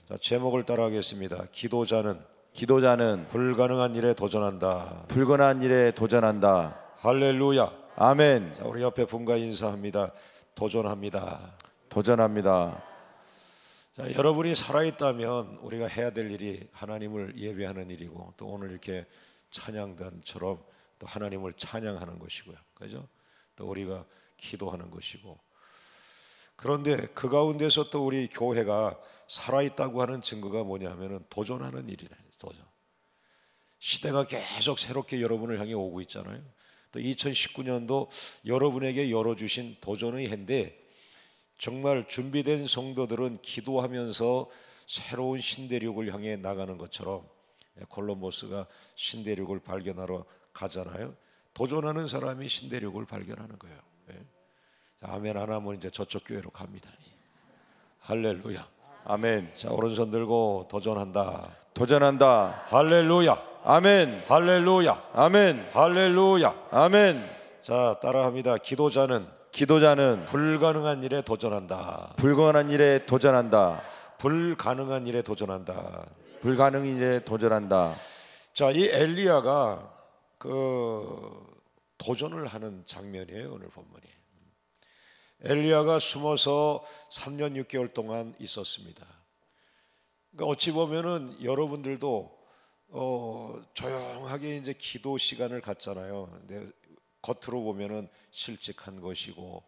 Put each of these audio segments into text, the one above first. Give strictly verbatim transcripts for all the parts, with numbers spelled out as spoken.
자, 제목을 따라하겠습니다. 기도자는 기도자는 불가능한 일에 도전한다. 불가능한 일에 도전한다. 할렐루야. 아멘. 자, 우리 옆에 분과 인사합니다. 도전합니다. 도전합니다. 자, 여러분이 살아있다면 우리가 해야 될 일이 하나님을 예배하는 일이고, 또 오늘 이렇게 찬양단처럼 또 하나님을 찬양하는 것이고요, 그죠? 또 우리가 기도하는 것이고. 그런데 그 가운데서 또 우리 교회가 살아있다고 하는 증거가 뭐냐면은 도전하는 일이래. 도전. 시대가 계속 새롭게 여러분을 향해 오고 있잖아요. 또 이천십구 년도 여러분에게 열어주신 도전의 해인데, 정말 준비된 성도들은 기도하면서 새로운 신대륙을 향해 나가는 것처럼 콜럼버스가 신대륙을 발견하러 가잖아요. 도전하는 사람이 신대륙을 발견하는 거예요. 자, 아멘 안 하면 이제 저쪽 교회로 갑니다. 할렐루야. 아멘. 자, 오른손 들고 도전한다. 도전한다. 할렐루야. 아멘. 할렐루야. 아멘. 할렐루야. 아멘. 자, 따라합니다. 기도자는 기도자는 불가능한 일에 도전한다. 불가능한 일에 도전한다. 불가능한 일에 도전한다. 불가능한 일에 도전한다. 자, 이 엘리야가 그 도전을 하는 장면이에요, 오늘 본문이. 엘리야가 숨어서 삼 년 육 개월 동안 있었습니다. 그러니까 어찌 보면은 여러분들도 어, 조용하게 이제 기도 시간을 갖잖아요. 근데 겉으로 보면은 실직한 것이고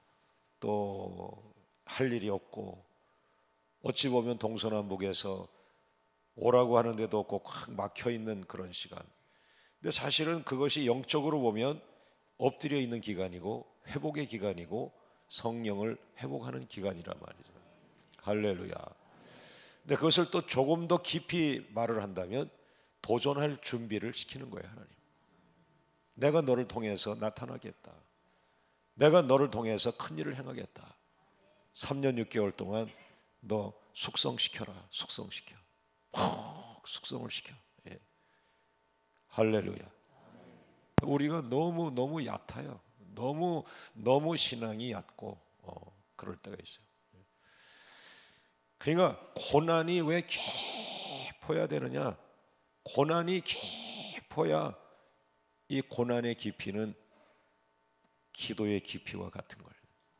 또 할 일이 없고, 어찌 보면 동서남북에서 오라고 하는데도 없고 꽉 막혀 있는 그런 시간. 근데 사실은 그것이 영적으로 보면 엎드려 있는 기간이고 회복의 기간이고 성령을 회복하는 기간이란 말이죠. 할렐루야. 근데 그것을 또 조금 더 깊이 말을 한다면 도전할 준비를 시키는 거예요, 하나님. 내가 너를 통해서 나타나겠다. 내가 너를 통해서 큰 일을 행하겠다. 삼 년 육 개월 동안 너 숙성시켜라. 숙성시켜. 푹 숙성을 시켜. 예. 할렐루야. 우리가 너무 너무 얕아요. 너무 너무 신앙이 얕고 어, 그럴 때가 있어요. 그러니까 고난이 왜 깊어야 되느냐? 고난이 깊어야 이 고난의 깊이는 기도의 깊이와 같은 거예요.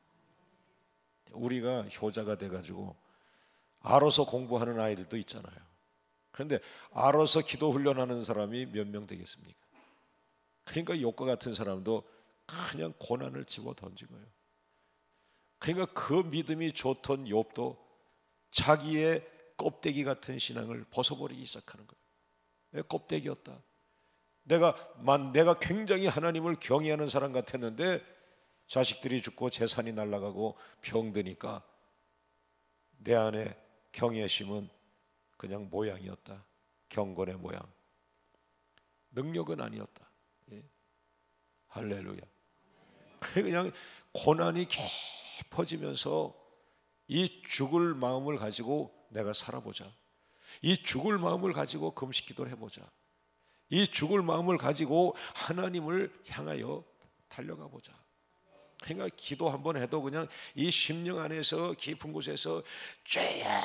우리가 효자가 돼가지고 알아서 공부하는 아이들도 있잖아요. 그런데 알아서 기도 훈련하는 사람이 몇 명 되겠습니까? 그러니까 욥과 같은 사람도 그냥 고난을 집어 던진 거예요. 그러니까 그 믿음이 좋던 욥도 자기의 껍데기 같은 신앙을 벗어버리기 시작하는 거예요. 왜 껍데기였다? 내가 만 내가 굉장히 하나님을 경외하는 사람 같았는데 자식들이 죽고 재산이 날아가고 병드니까 내 안에 경외심은 그냥 모양이었다. 경건의 모양. 능력은 아니었다. 예. 할렐루야. 그냥 고난이 깊어지면서 이 죽을 마음을 가지고 내가 살아보자. 이 죽을 마음을 가지고 금식 기도를 해보자. 이 죽을 마음을 가지고 하나님을 향하여 달려가 보자. 그러니까 기도 한번 해도 그냥 이 심령 안에서 깊은 곳에서 죄야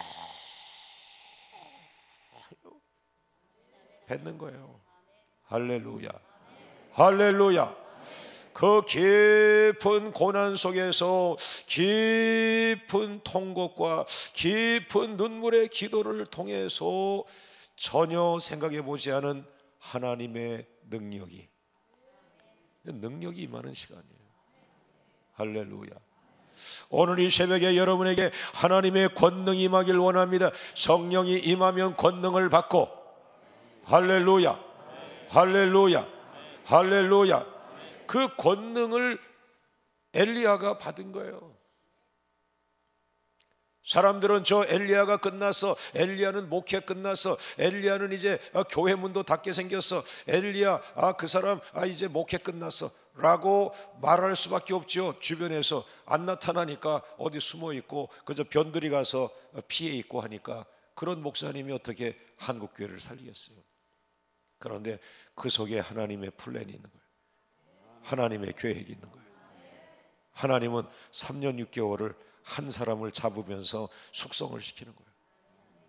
뱉는 거예요. 할렐루야. 할렐루야. 그 깊은 고난 속에서 깊은 통곡과 깊은 눈물의 기도를 통해서 전혀 생각해 보지 않은 하나님의 능력이 능력이 임하는 시간이에요. 할렐루야. 오늘 이 새벽에 여러분에게 하나님의 권능이 임하길 원합니다. 성령이 임하면 권능을 받고, 할렐루야. 할렐루야. 할렐루야. 그 권능을 엘리야가 받은 거예요. 사람들은 저 엘리야가 끝났어, 엘리야는 목회 끝났어, 엘리야는 이제 교회 문도 닫게 생겼어, 엘리야 아 그 사람 아 이제 목회 끝났어 라고 말할 수밖에 없죠. 주변에서 안 나타나니까 어디 숨어 있고 그저 변들이 가서 피해 있고 하니까 그런 목사님이 어떻게 한국 교회를 살리겠어요. 그런데 그 속에 하나님의 플랜이 있는 거예요. 하나님의 계획이 있는 거예요. 하나님은 삼 년 육 개월을 한 사람을 잡으면서 숙성을 시키는 거예요.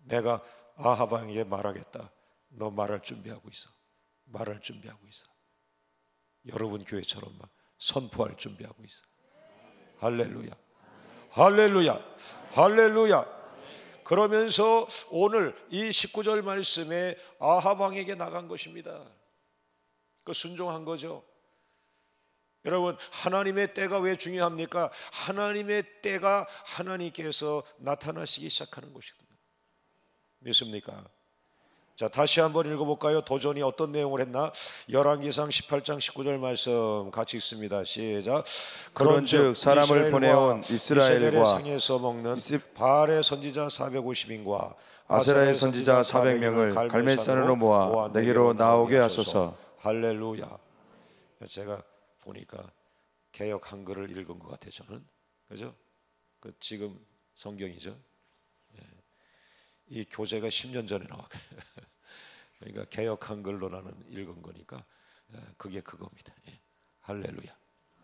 내가 아합 왕에게 말하겠다. 너 말할 준비하고 있어. 말할 준비하고 있어. 여러분 교회처럼 막 선포할 준비하고 있어. 할렐루야, 할렐루야, 할렐루야. 그러면서 오늘 이 십구 절 말씀에 아합 왕에게 나간 것입니다. 그 순종한 거죠. 여러분, 하나님의 때가 왜 중요합니까? 하나님의 때가 하나님께서 나타나시기 시작하는 것이거든요. 믿습니까? 자, 다시 한번 읽어볼까요? 도전이 어떤 내용을 했나? 열왕기상 십팔 장 십구 절 말씀 같이 읽습니다. 시작. 그런즉 사람을 보내온 이스라엘과 상에서 먹는 바알의 선지자 사백오십 인과 아세라의 선지자 사백 명을 갈멜산으로 모아 내게로 나오게 하소서. 할렐루야. 제가 보니까 개역 한글을 읽은 것 같아요. 저는, 그죠? 그 지금 성경이죠. 이 교재가 십 년 전에 나왔어요. 그러니까 개역 한글로 나는 읽은 거니까 그게 그겁니다. 할렐루야.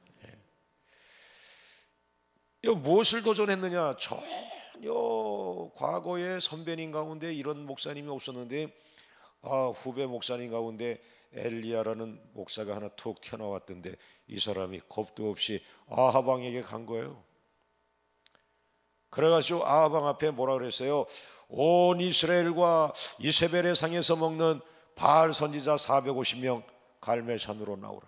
이 무엇을 도전했느냐? 전혀 과거의 선배님 가운데 이런 목사님이 없었는데, 아, 후배 목사님 가운데 엘리야라는 목사가 하나 툭 튀어나왔던데 이 사람이 겁도 없이 아합 왕에게 간 거예요. 그래가지고 아합 왕 앞에 뭐라 그랬어요? 온 이스라엘과 이세벨의 상에서 먹는 바알 선지자 사백오십 명 갈멜산으로 나오라.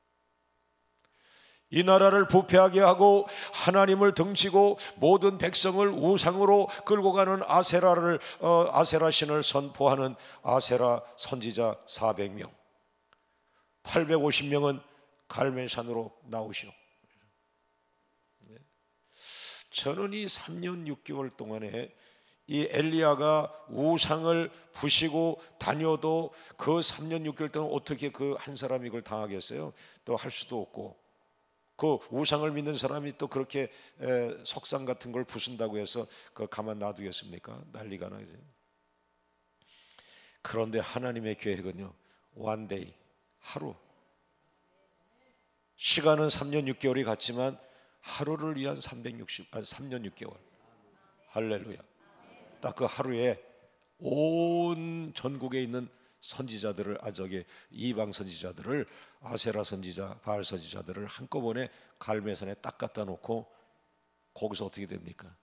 이 나라를 부패하게 하고 하나님을 등지고 모든 백성을 우상으로 끌고 가는 아세라를 어, 아세라 신을 선포하는 아세라 선지자 사백 명, 팔백오십 명은 갈멜산으로 나오시오. 저는 이 삼 년 육 개월 동안에 이 엘리야가 우상을 부시고 다녀도 그 삼 년 육 개월 동안 어떻게 그 한 사람이 이걸 당하겠어요? 또 할 수도 없고, 그 우상을 믿는 사람이 또 그렇게 에, 석상 같은 걸 부순다고 해서 그 가만 놔두겠습니까? 난리가 나죠. 그런데 하나님의 계획은요, one day, 하루. 시간은 삼 년 육 개월이 같지만 하루를 위한 삼백육십, 아니 삼 년 육 개월. 할렐루야. 딱 그 하루에 온 전국에 있는 선지자들을, 아 저기 이방 선지자들을, 아세라 선지자, 바알 선지자들을 한꺼번에 갈멜산에 딱 갖다 놓고, 거기서 어떻게 됩니까?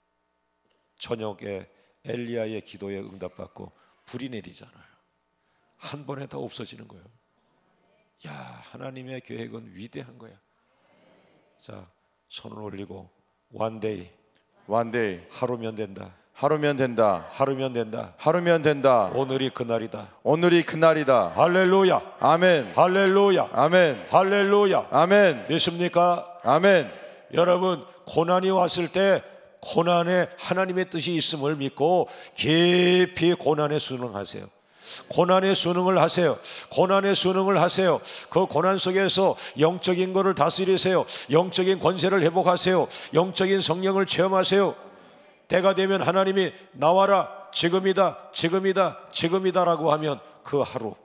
저녁에 엘리야의 기도에 응답받고 불이 내리잖아요. 한 번에 다 없어지는 거예요. 야, 하나님의 계획은 위대한 거야. 자, 손을 올리고 one day, one day, 하루면 된다. 하루면 된다. 하루면 된다. 하루면 된다. 오늘이 그날이다. 오늘이 그날이다. 할렐루야. 아멘. 할렐루야. 아멘. 할렐루야. 아멘. 믿습니까? 아멘. 여러분, 고난이 왔을 때 고난에 하나님의 뜻이 있음을 믿고 깊이 고난에 순응하세요. 고난의 순응을 하세요. 고난의 순응을 하세요. 그 고난 속에서 영적인 것을 다스리세요. 영적인 권세를 회복하세요. 영적인 성령을 체험하세요. 때가 되면 하나님이 나와라, 지금이다, 지금이다, 지금이다라고 하면 그 하루,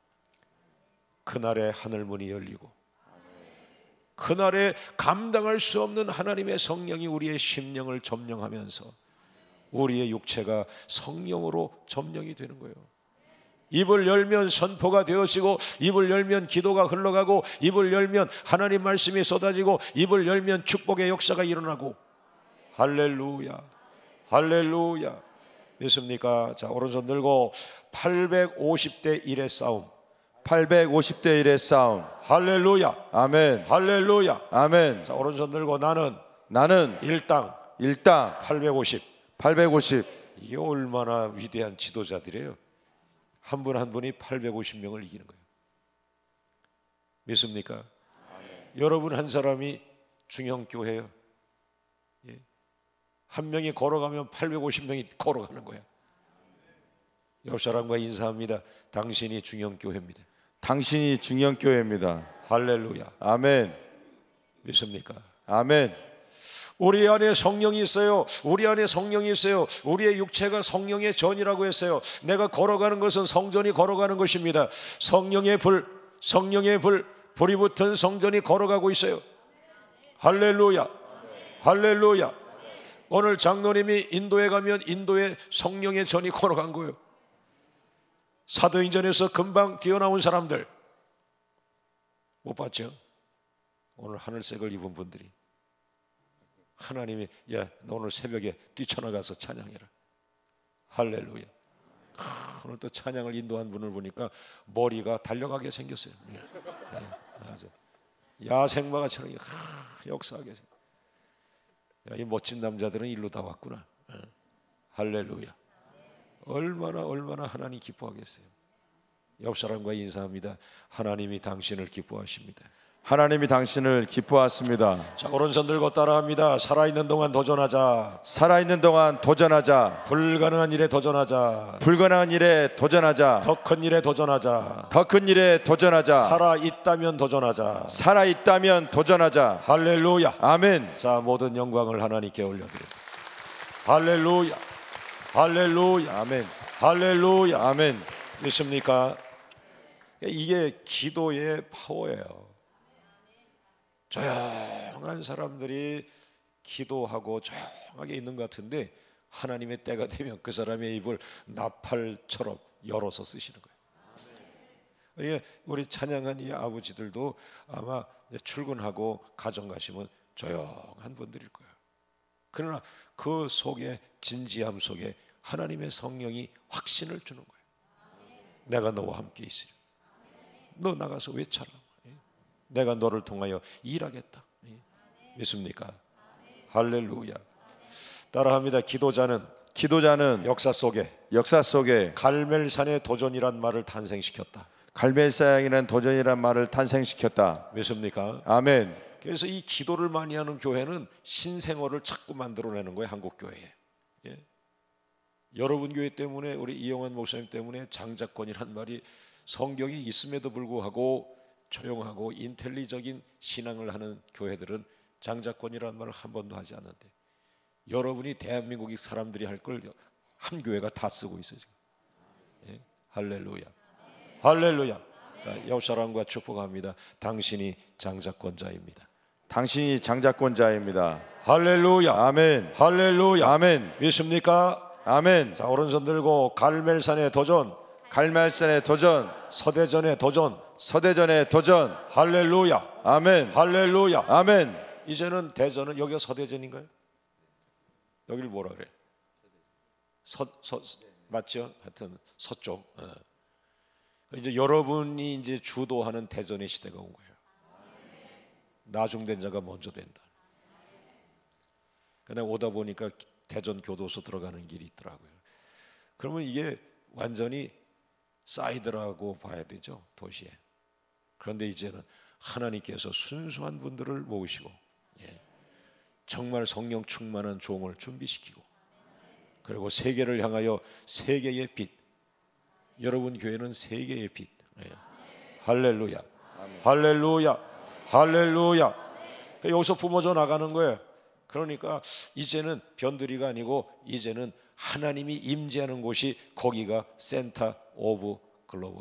그날에 하늘문이 열리고 그날에 감당할 수 없는 하나님의 성령이 우리의 심령을 점령하면서 우리의 육체가 성령으로 점령이 되는 거예요. 입을 열면 선포가 되어지고, 입을 열면 기도가 흘러가고, 입을 열면 하나님 말씀이 쏟아지고, 입을 열면 축복의 역사가 일어나고. 할렐루야, 할렐루야. 믿습니까? 자, 오른손 들고 팔백오십 대 일의 싸움. 팔백오십 대 일의 싸움. 할렐루야. 아멘. 할렐루야. 아멘. 자, 오른손 들고 나는 나는 일당 일당 팔백오십. 팔백오십. 이게 얼마나 위대한 지도자들이에요. 한 분 한 분이 팔백오십 명을 이기는 거예요. 믿습니까? 아멘. 여러분 한 사람이 중형교회예요. 예. 한 명이 걸어가면 팔백오십 명이 걸어가는 거예요. 옆 사람과 인사합니다. 당신이 중형교회입니다. 당신이 중형교회입니다. 할렐루야. 아멘. 믿습니까? 아멘. 우리 안에 성령이 있어요. 우리 안에 성령이 있어요. 우리의 육체가 성령의 전이라고 했어요. 내가 걸어가는 것은 성전이 걸어가는 것입니다. 성령의 불, 성령의 불, 불이 붙은 성전이 걸어가고 있어요. 할렐루야. 할렐루야. 오늘 장로님이 인도에 가면 인도에 성령의 전이 걸어간 거예요. 사도행전에서 금방 뛰어나온 사람들 못 봤죠? 오늘 하늘색을 입은 분들이 하나님이 야, 너 오늘 새벽에 뛰쳐나가서 찬양해라. 할렐루야. 아, 오늘 또 찬양을 인도한 분을 보니까 머리가 달려가게 생겼어요. 네, 아주 야생마가처럼 아, 역사하게. 야, 이 멋진 남자들은 일로 다 왔구나. 네. 할렐루야. 얼마나 얼마나 하나님 기뻐하겠어요. 옆 사람과 인사합니다. 하나님이 당신을 기뻐하십니다. 하나님이 당신을 기뻐하십니다. 자, 오른손 들고 따라합니다. 살아있는 동안 도전하자. 살아있는 동안 도전하자. 불가능한 일에 도전하자. 불가능한 일에 도전하자. 더 큰 일에 도전하자. 더 큰 일에 도전하자. 살아있다면 도전하자. 살아있다면 도전하자. 할렐루야. 아멘. 자, 모든 영광을 하나님께 올려드립니다. 할렐루야. 할렐루야. 아멘. 할렐루야. 아멘. 믿습니까? 이게 기도의 파워예요. 조용한 사람들이 기도하고 조용하게 있는 것 같은데 하나님의 때가 되면 그 사람의 입을 나팔처럼 열어서 쓰시는 거예요. 우리 찬양한 이 아버지들도 아마 출근하고 가정 가시면 조용한 분들일 거예요. 그러나 그 속에 진지함 속에 하나님의 성령이 확신을 주는 거예요. 내가 너와 함께 있으리. 너 나가서 외쳐라. 내가 너를 통하여 일하겠다. 믿습니까? 할렐루야. 따라합니다. 기도자는 기도자는 역사 속에 역사 속에 갈멜산의 도전이란 말을 탄생시켰다. 갈멜산이라는 도전이란 말을 탄생시켰다. 믿습니까? 아멘. 그래서 이 기도를 많이 하는 교회는 신생어를 자꾸 만들어내는 거예요. 한국 교회에. 예? 여러분 교회 때문에 우리 이영환 목사님 때문에 장자권이란 말이 성경에 있음에도 불구하고 조용하고 인텔리적인 신앙을 하는 교회들은 장자권이라는 말을 한 번도 하지 않는데 여러분이 대한민국 사람들이 할 걸 한 교회가 다 쓰고 있어요 지금. 예? 할렐루야. 할렐루야. 자, 옆 사람과 축복합니다. 당신이 장자권자입니다. 당신이 장자권자입니다. 할렐루야. 아멘. 할렐루야. 아멘. 믿습니까? 아멘. 자, 오른손 들고 갈멜산의 도전, 갈멜산의 도전, 서대전의 도전, 서대전의 도전. 할렐루야. 아멘. 할렐루야. 아멘. 이제는 대전은 여기가 서대전인가요? 여기를 뭐라 그래? 서, 서 맞죠? 하여튼 서쪽. 어. 이제 여러분이 이제 주도하는 대전의 시대가 온 거예요. 나중된 자가 먼저 된다. 그냥 오다 보니까 대전 교도소 들어가는 길이 있더라고요. 그러면 이게 완전히 사이드라고 봐야 되죠, 도시에. 그런데 이제는 하나님께서 순수한 분들을 모으시고, 예, 정말 성령 충만한 종을 준비시키고, 그리고 세계를 향하여 세계의 빛. 여러분 교회는 세계의 빛. 예. 할렐루야. 아멘. 할렐루야. 할렐루야. 여기서 뿜어져 나가는 거예요. 그러니까 이제는 변두리가 아니고 이제는 하나님이 임재하는 곳이 거기가 센터 오브 글로벌.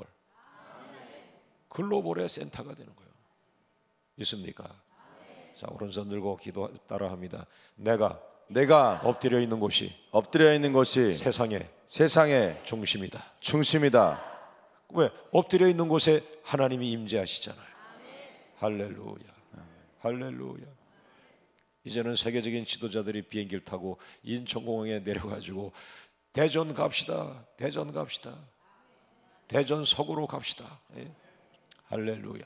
글로벌의 센터가 되는 거예요. 있습니까? 자, 오른손 들고 기도 따라합니다. 내가 내가 엎드려 있는 곳이 엎드려 있는 곳이 세상의 세상의 중심이다. 중심이다. 왜? 엎드려 있는 곳에 하나님이 임재하시잖아요. 할렐루야. 할렐루야. 이제는 세계적인 지도자들이 비행기를 타고 인천공항에 내려가지고 대전 갑시다. 대전 갑시다. 대전 서구로 갑시다. 예? 할렐루야.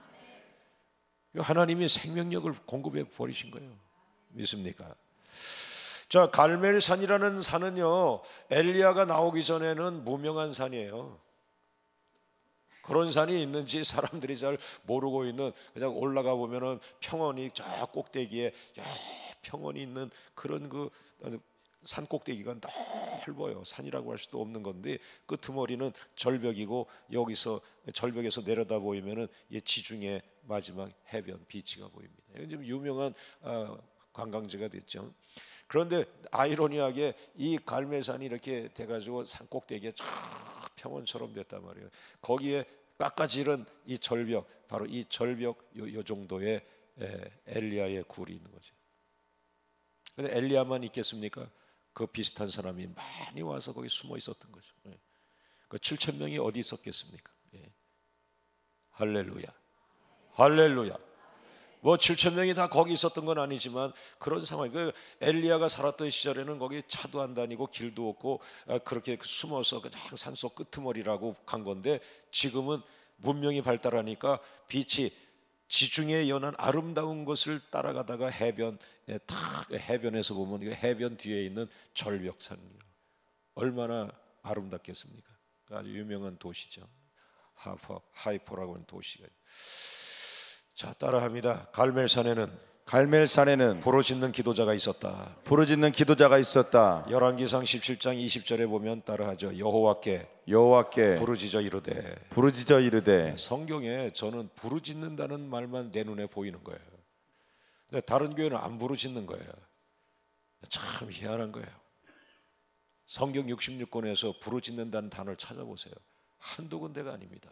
하나님이 생명력을 공급해 버리신 거예요. 믿습니까? 자, 갈멜산이라는 산은요, 엘리야가 나오기 전에는 무명한 산이에요. 그런 산이 있는지 사람들이 잘 모르고 있는, 그냥 올라가 보면은 평원이 저 꼭대기에 평원이 있는 그런 그 산 꼭대기가 넓어요. 산이라고 할 수도 없는 건데 끄트머리는 절벽이고 여기서 절벽에서 내려다 보이면은 이 지중해 마지막 해변 비치가 보입니다. 이건 좀 유명한 어, 관광지가 됐죠. 그런데 아이러니하게 이 갈멜산이 이렇게 돼가지고 산 꼭대기에 쫙 평원처럼 됐단 말이에요. 거기에 깎아지른 이 절벽, 바로 이 절벽 요, 요 정도의 에, 엘리야의 굴이 있는 거죠. 근데 엘리야만 있겠습니까? 그 비슷한 사람이 많이 와서 거기 숨어 있었던 거죠. 예. 그 칠천 명이 어디 있었겠습니까? 예. 할렐루야, 할렐루야. 뭐 칠천 명이 다 거기 있었던 건 아니지만 그런 상황. 그 엘리야가 살았던 시절에는 거기 차도 안 다니고 길도 없고 그렇게 숨어서 그냥 산속 끄트머리라고 간 건데, 지금은 문명이 발달하니까 빛이 지중해에 연한 아름다운 것을 따라가다가 해변 탁 해변에서 보면 해변 뒤에 있는 절벽산이요, 얼마나 아름답겠습니까? 아주 유명한 도시죠. 하이포, 하이포라고 하는 도시가. 자, 따라합니다. 갈멜산에는 갈멜산에는 부르짖는 기도자가 있었다. 부르짖는 기도자가 있었다. 열왕기상 십칠 장 이십 절에 보면 따라하죠. 여호와께 여호와께 부르짖어 이르되. 부르짖어 이르되. 성경에 저는 부르짖는다는 말만 내 눈에 보이는 거예요. 근데 다른 교회는 안 부르짖는 거예요. 참 희한한 거예요. 성경 육십육 권에서 부르짖는다는 단어를 찾아보세요. 한두 군데가 아닙니다.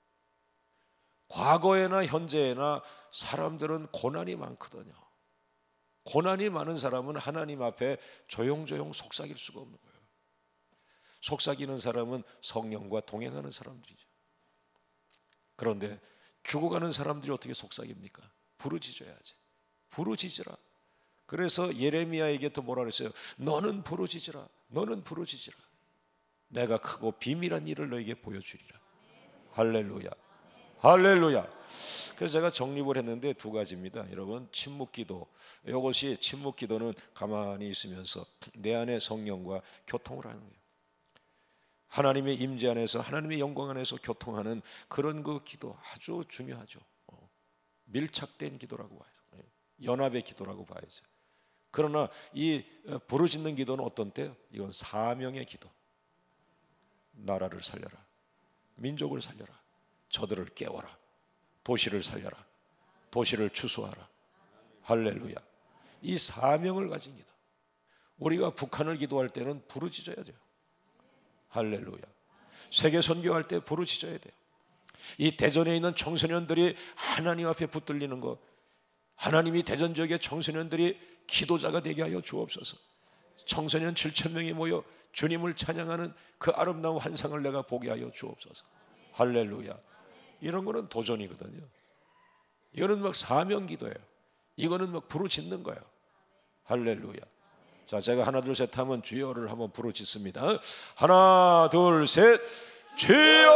과거에나 현재에나 사람들은 고난이 많거든요. 고난이 많은 사람은 하나님 앞에 조용조용 속삭일 수가 없는 거예요. 속삭이는 사람은 성령과 동행하는 사람들이죠. 그런데 죽어가는 사람들이 어떻게 속삭입니까? 부르짖어야지. 부르짖으라. 그래서 예레미야에게 또 뭐라 그랬어요? 너는 부르짖으라. 너는 부르짖으라. 내가 크고 비밀한 일을 너에게 보여주리라. 할렐루야, 할렐루야. 그래서 제가 정립을 했는데 두 가지입니다. 여러분, 침묵기도, 이것이 침묵기도는 가만히 있으면서 내 안에 성령과 교통을 하는 거예요. 하나님의 임재 안에서, 하나님의 영광 안에서 교통하는 그런 그 기도 아주 중요하죠. 밀착된 기도라고 봐요. 연합의 기도라고 봐야죠. 그러나 이 부르짖는 기도는 어떤 때요? 이건 사명의 기도. 나라를 살려라, 민족을 살려라, 저들을 깨워라, 도시를 살려라, 도시를 추수하라. 할렐루야. 이 사명을 가진 기도. 우리가 북한을 기도할 때는 부르짖어야 돼요. 할렐루야. 세계 선교할 때 부르짖어야 돼요. 이 대전에 있는 청소년들이 하나님 앞에 붙들리는 것, 하나님이 대전 지역의 청소년들이 기도자가 되게 하여 주옵소서. 청소년 칠천 명이 모여 주님을 찬양하는 그 아름다운 환상을 내가 보게 하여 주옵소서. 할렐루야. 이런 거는 도전이거든요. 이거는 막 사명 기도예요. 이거는 막 부르짖는 거예요. 할렐루야. 자, 제가 하나 둘 셋 하면 주여를 한번 부르짖습니다. 하나 둘 셋, 주여.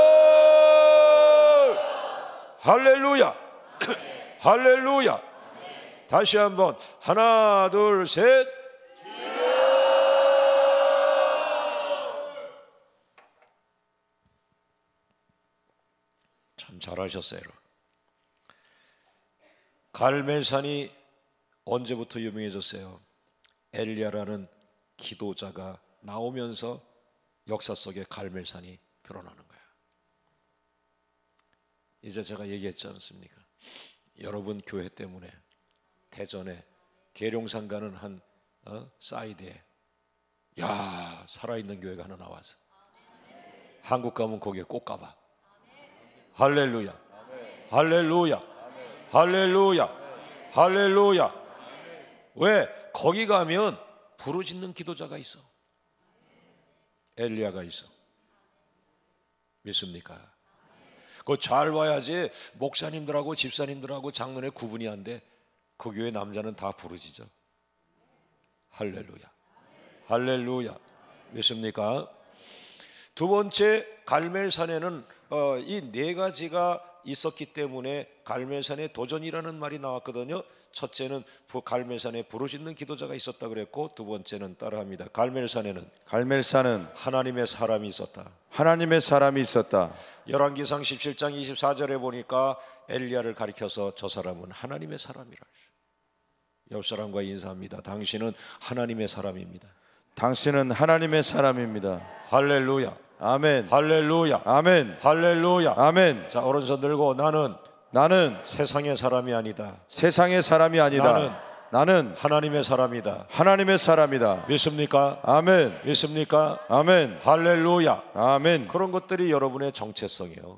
할렐루야. 할렐루야. 다시 한번 하나 둘 셋. 참 잘하셨어요. 갈멜산이 언제부터 유명해졌어요? 엘리야라는 기도자가 나오면서 역사 속에 갈멜산이 드러나는 거예요. 이제 제가 얘기했지 않습니까? 여러분 교회 때문에 대전에 계룡산 가는 한 어? 사이드에 야 살아있는 교회가 하나 나와서 한국 가면 거기에 꼭 가봐. 할렐루야, 할렐루야, 할렐루야, 할렐루야. 왜? 거기 가면 부르짖는 기도자가 있어. 엘리야가 있어. 믿습니까? 그거 잘 봐야지. 목사님들하고 집사님들하고 장로의 구분이 안 돼. 그 교회 남자는 다 부르짖어. 할렐루야, 할렐루야. 믿습니까? 두 번째, 갈멜산에는 어, 이 네 가지가 있었기 때문에 갈멜산에 도전이라는 말이 나왔거든요. 첫째는 갈멜산에 부르짖는 기도자가 있었다 그랬고, 두 번째는 따라합니다. 갈멜산에는 갈멜산은 하나님의 사람이 있었다. 하나님의 사람이 있었다. 열왕기상 십칠 장 이십사 절에 보니까 엘리야를 가리켜서 저 사람은 하나님의 사람이라. 옆 사람과 인사합니다. 당신은 하나님의 사람입니다. 당신은 하나님의 사람입니다. 할렐루야, 아멘. 할렐루야, 아멘. 할렐루야, 아멘. 자, 오른손 들고 나는 나는 세상의 사람이 아니다. 세상의 사람이 아니다. 나는 나는 하나님의 사람이다. 하나님의 사람이다. 믿습니까? 아멘. 믿습니까? 아멘. 할렐루야. 아멘. 그런 것들이 여러분의 정체성이에요.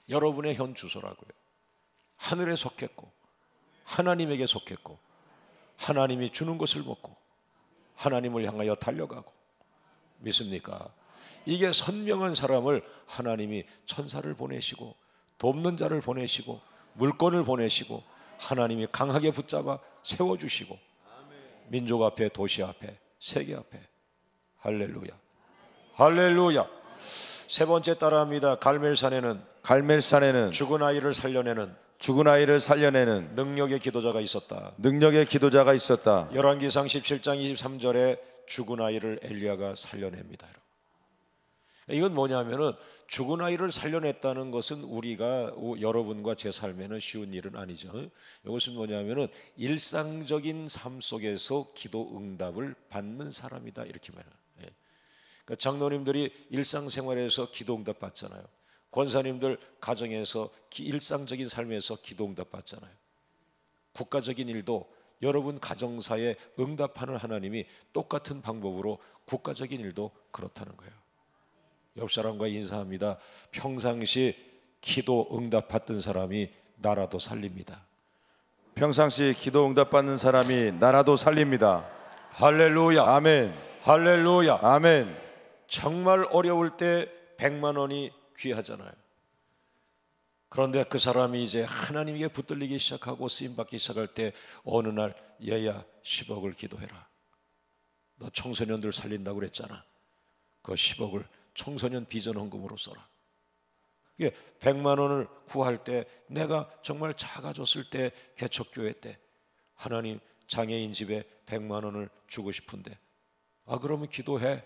여러분의 현 주소라고요. 하늘에 속했고 하나님에게 속했고 하나님이 주는 것을 먹고 하나님을 향하여 달려가고. 믿습니까? 이게 선명한 사람을 하나님이 천사를 보내시고 돕는 자를 보내시고 물건을 보내시고 하나님이 강하게 붙잡아 세워주시고 민족 앞에, 도시 앞에, 세계 앞에. 할렐루야, 할렐루야. 세 번째 따라합니다. 갈멜산에는 갈멜산에는 죽은 아이를 살려내는 죽은 아이를 살려내는 능력의 기도자가 있었다. 능력의 기도자가 있었다. 열왕기상 십칠 장 이십삼 절에 죽은 아이를 엘리야가 살려냅니다. 이건 뭐냐면은 죽은 아이를 살려냈다는 것은 우리가 여러분과 제 삶에는 쉬운 일은 아니죠. 이것은 뭐냐면은 일상적인 삶 속에서 기도 응답을 받는 사람이다, 이렇게 말해요. 그러니까 장로님들이 일상생활에서 기도 응답 받잖아요. 권사님들 가정에서 일상적인 삶에서 기도 응답 받잖아요. 국가적인 일도 여러분 가정사에 응답하는 하나님이 똑같은 방법으로 국가적인 일도 그렇다는 거예요. 옆 사람과 인사합니다. 평상시 기도 응답 받던 사람이 나라도 살립니다. 평상시 기도 응답 받는 사람이 나라도 살립니다. 할렐루야, 아멘. 할렐루야, 아멘. 정말 어려울 때 백만 원이 귀하잖아요. 그런데 그 사람이 이제 하나님에게 붙들리기 시작하고 쓰임받기 시작할 때 어느 날 얘야 십억을 기도해라. 너 청소년들 살린다고 그랬잖아. 그 십억을 청소년 비전 헌금으로 써라. 이게 백만 원을 구할 때 내가 정말 작아졌을 때 개척교회 때 하나님 장애인 집에 백만 원을 주고 싶은데 아 그러면 기도해.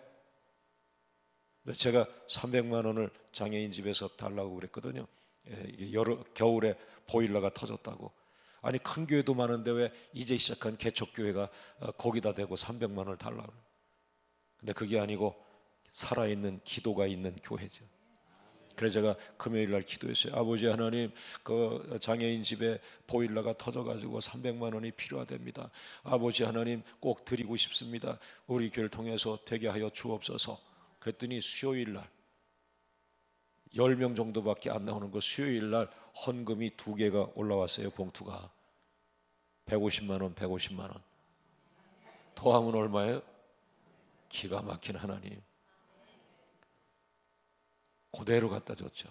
제가 삼백만 원을 장애인 집에서 달라고 그랬거든요. 이게 여러, 겨울에 보일러가 터졌다고. 아니 큰 교회도 많은데 왜 이제 시작한 개척교회가 거기다 대고 삼백만 원을 달라고. 근데 그게 아니고 살아있는 기도가 있는 교회죠. 그래서 제가 금요일 날 기도했어요. 아버지 하나님, 그 장애인 집에 보일러가 터져가지고 삼백만 원이 필요하답니다. 아버지 하나님 꼭 드리고 싶습니다. 우리 교회를 통해서 되게 하여 주옵소서. 그랬더니 수요일 날 열 명 정도밖에 안 나오는 거 수요일 날 헌금이 두 개가 올라왔어요. 봉투가 백오십만 원, 백오십만 원. 더하면 얼마예요? 기가 막힌 하나님. 그대로 갖다 줬죠.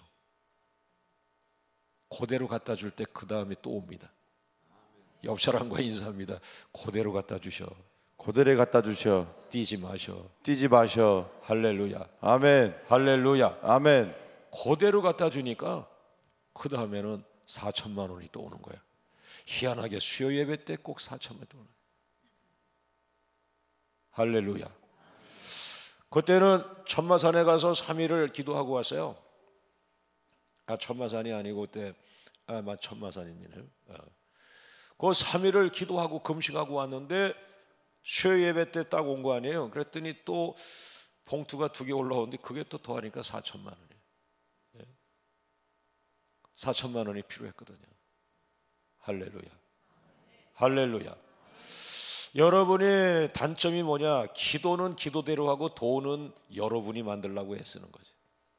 그대로 갖다 줄 때 그 다음에 또 옵니다. 옆 사람과 인사합니다. 그대로 갖다 주셔. 그대로 갖다 주셔. 뛰지 마셔. 뛰지 마셔. 할렐루야. 아멘. 할렐루야. 아멘. 그대로 갖다 주니까 그 다음에는 사천만 원이 또 오는 거예요. 희한하게 수요 예배 때 꼭 사천만 원 또 오는 거예요. 할렐루야. 그때는 천마산에 가서 삼 일을 기도하고 왔어요. 아 천마산이 아니고 그때 아 맞 천마산이네요. 아. 그 삼 일을 기도하고 금식하고 왔는데 수요 예배 때 딱 온 거 아니에요. 그랬더니 또 봉투가 두 개 올라오는데 그게 또 더하니까 사천만 원이에요. 네. 사천만 원이 필요했거든요. 할렐루야. 할렐루야. 여러분의 단점이 뭐냐? 기도는 기도대로 하고 돈은 여러분이 만들려고 애쓰는 거죠.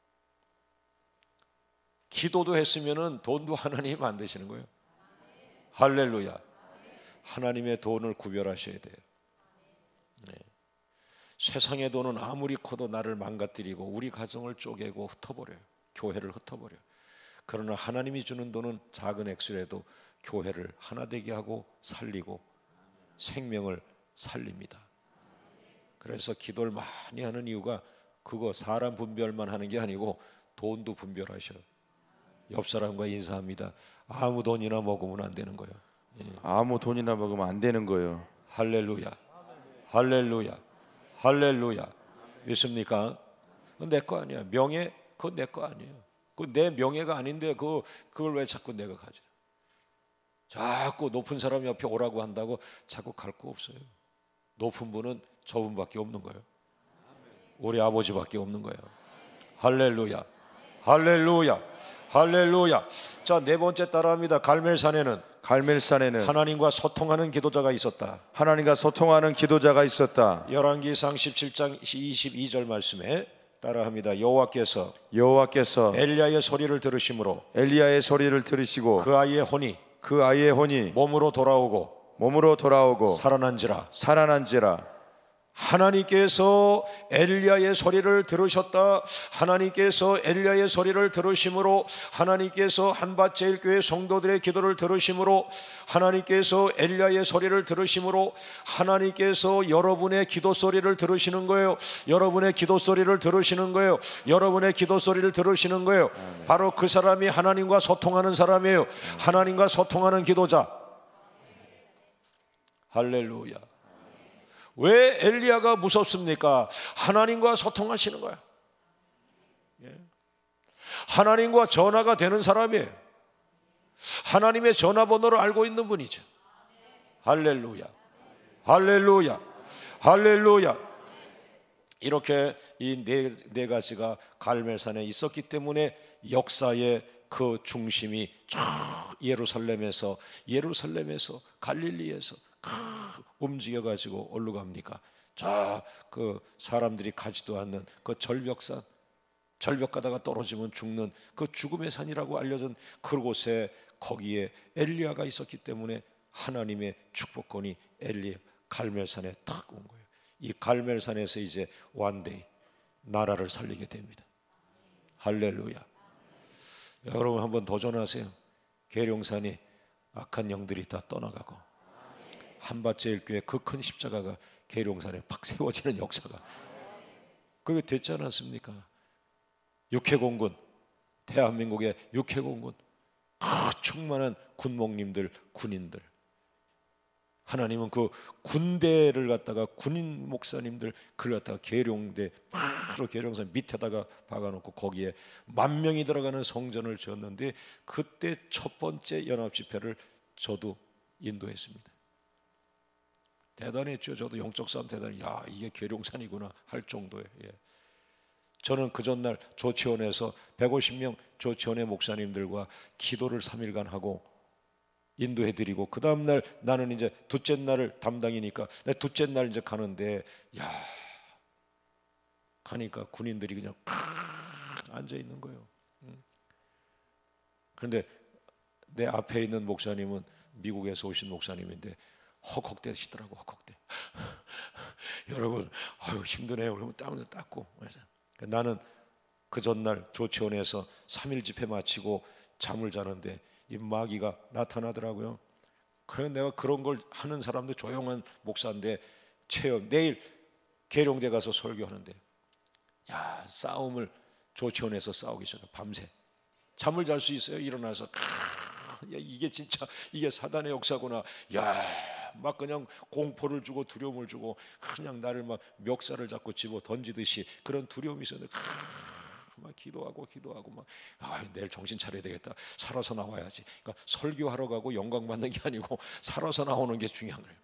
기도도 했으면은 돈도 하나님이 만드시는 거예요. 할렐루야. 하나님의 돈을 구별하셔야 돼요. 네. 세상의 돈은 아무리 커도 나를 망가뜨리고 우리 가정을 쪼개고 흩어버려요. 교회를 흩어버려요. 그러나 하나님이 주는 돈은 작은 액수라도 교회를 하나 되게 하고 살리고 생명을 살립니다. 그래서 기도를 많이 하는 이유가 그거 사람 분별만 하는 게 아니고 돈도 분별하셔요. 옆 사람과 인사합니다. 아무 돈이나 먹으면 안 되는 거예요. 예. 아무 돈이나 먹으면 안 되는 거예요. 할렐루야. 할렐루야. 할렐루야. 믿습니까? 그건 내 거 아니야. 명예 그건 내 거 아니에요. 그 내 명예가 아닌데 그 그걸 왜 자꾸 내가 가져? 자꾸 높은 사람 옆에 오라고 한다고 자꾸 갈 거 없어요. 높은 분은 저분밖에 없는 거예요. 우리 아버지밖에 없는 거예요. 할렐루야. 할렐루야. 할렐루야. 자, 네 번째 따라합니다. 갈멜산에는 갈멜산에는 하나님과 소통하는 기도자가 있었다. 하나님과 소통하는 기도자가 있었다. 열왕기상 십칠 장 이십이 절 말씀에 따라합니다. 여호와께서 여호와께서 엘리야의 소리를 들으심으로 엘리야의 소리를 들으시고 그 아이의 혼이 그 아이의 혼이 몸으로 돌아오고 몸으로 돌아오고 살아난지라. 살아난지라. 하나님께서 엘리야의 소리를 들으셨다. 하나님께서 엘리야의 소리를 들으심으로, 하나님께서 한밭제일교회 성도들의 기도를 들으심으로, 하나님께서 엘리야의 소리를 들으심으로, 하나님께서 여러분의 기도 소리를 들으시는 거예요. 여러분의 기도 소리를 들으시는 거예요. 여러분의 기도 소리를 들으시는 거예요. 바로 그 사람이 하나님과 소통하는 사람이에요. 하나님과 소통하는 기도자. 할렐루야. 왜 엘리야가 무섭습니까? 하나님과 소통하시는 거야. 예. 하나님과 전화가 되는 사람이에요. 하나님의 전화번호를 알고 있는 분이죠. 할렐루야. 할렐루야. 할렐루야. 이렇게 이 네 네 가지가 갈멜산에 있었기 때문에 역사의 그 중심이 저 예루살렘에서 예루살렘에서 갈릴리에서 움직여 가지고 어디로 갑니까? 저 그 사람들이 가지도 않는 그 절벽산, 절벽 가다가 떨어지면 죽는 그 죽음의 산이라고 알려진 그곳에, 거기에 엘리야가 있었기 때문에 하나님의 축복권이 엘리야 갈멜산에 탁 온 거예요. 이 갈멜산에서 이제 완데이 나라를 살리게 됩니다. 할렐루야. 여러분 한번 도전하세요. 계룡산이 악한 영들이 다 떠나가고 한밭제일교회 그 큰 십자가가 계룡산에 팍 세워지는 역사가 그게 됐지 않았습니까? 육해공군, 대한민국의 육해공군, 그 충만한 군목님들, 군인들, 하나님은 그 군대를 갖다가 군인 목사님들 그를 갖다가 계룡대 바로 계룡산 밑에다가 박아놓고 거기에 만 명이 들어가는 성전을 지었는데, 그때 첫 번째 연합집회를 저도 인도했습니다. 대단했죠. 저도 영적 싸움 대단히, 야 이게 계룡산이구나 할 정도에. 예. 저는 그 전날 조치원에서 백오십 명 조치원의 목사님들과 기도를 삼 일간 하고 인도해드리고, 그 다음날 나는 이제 둘째 날을 담당이니까 내 둘째 날 이제 가는데, 야 가니까 군인들이 그냥 앉아 있는 거예요. 그런데 내 앞에 있는 목사님은 미국에서 오신 목사님인데 헉헉대시더라고. 헉헉대. 여러분 아유 힘드네요. 그러면 땀을 닦고. 나는 그 전날 조치원에서 삼 일 집회 마치고 잠을 자는데 이 마귀가 나타나더라고요. 그래서 내가 그런 걸 하는 사람도 조용한 목사인데 체험, 내일 계룡대 가서 설교하는데, 야 싸움을 조치원에서 싸우기 시작해. 밤새 잠을 잘 수 있어요. 일어나서 야, 이게 진짜 이게 사단의 역사구나. 야 막 그냥 공포를 주고 두려움을 주고 그냥 나를 막 멱살을 잡고 집어 던지듯이 그런 두려움이 있었는데, 막 기도하고 기도하고 막 아, 내일 정신 차려야 되겠다. 살아서 나와야지. 그러니까 설교하러 가고 영광 받는 게 아니고 살아서 나오는 게 중요한 거예요.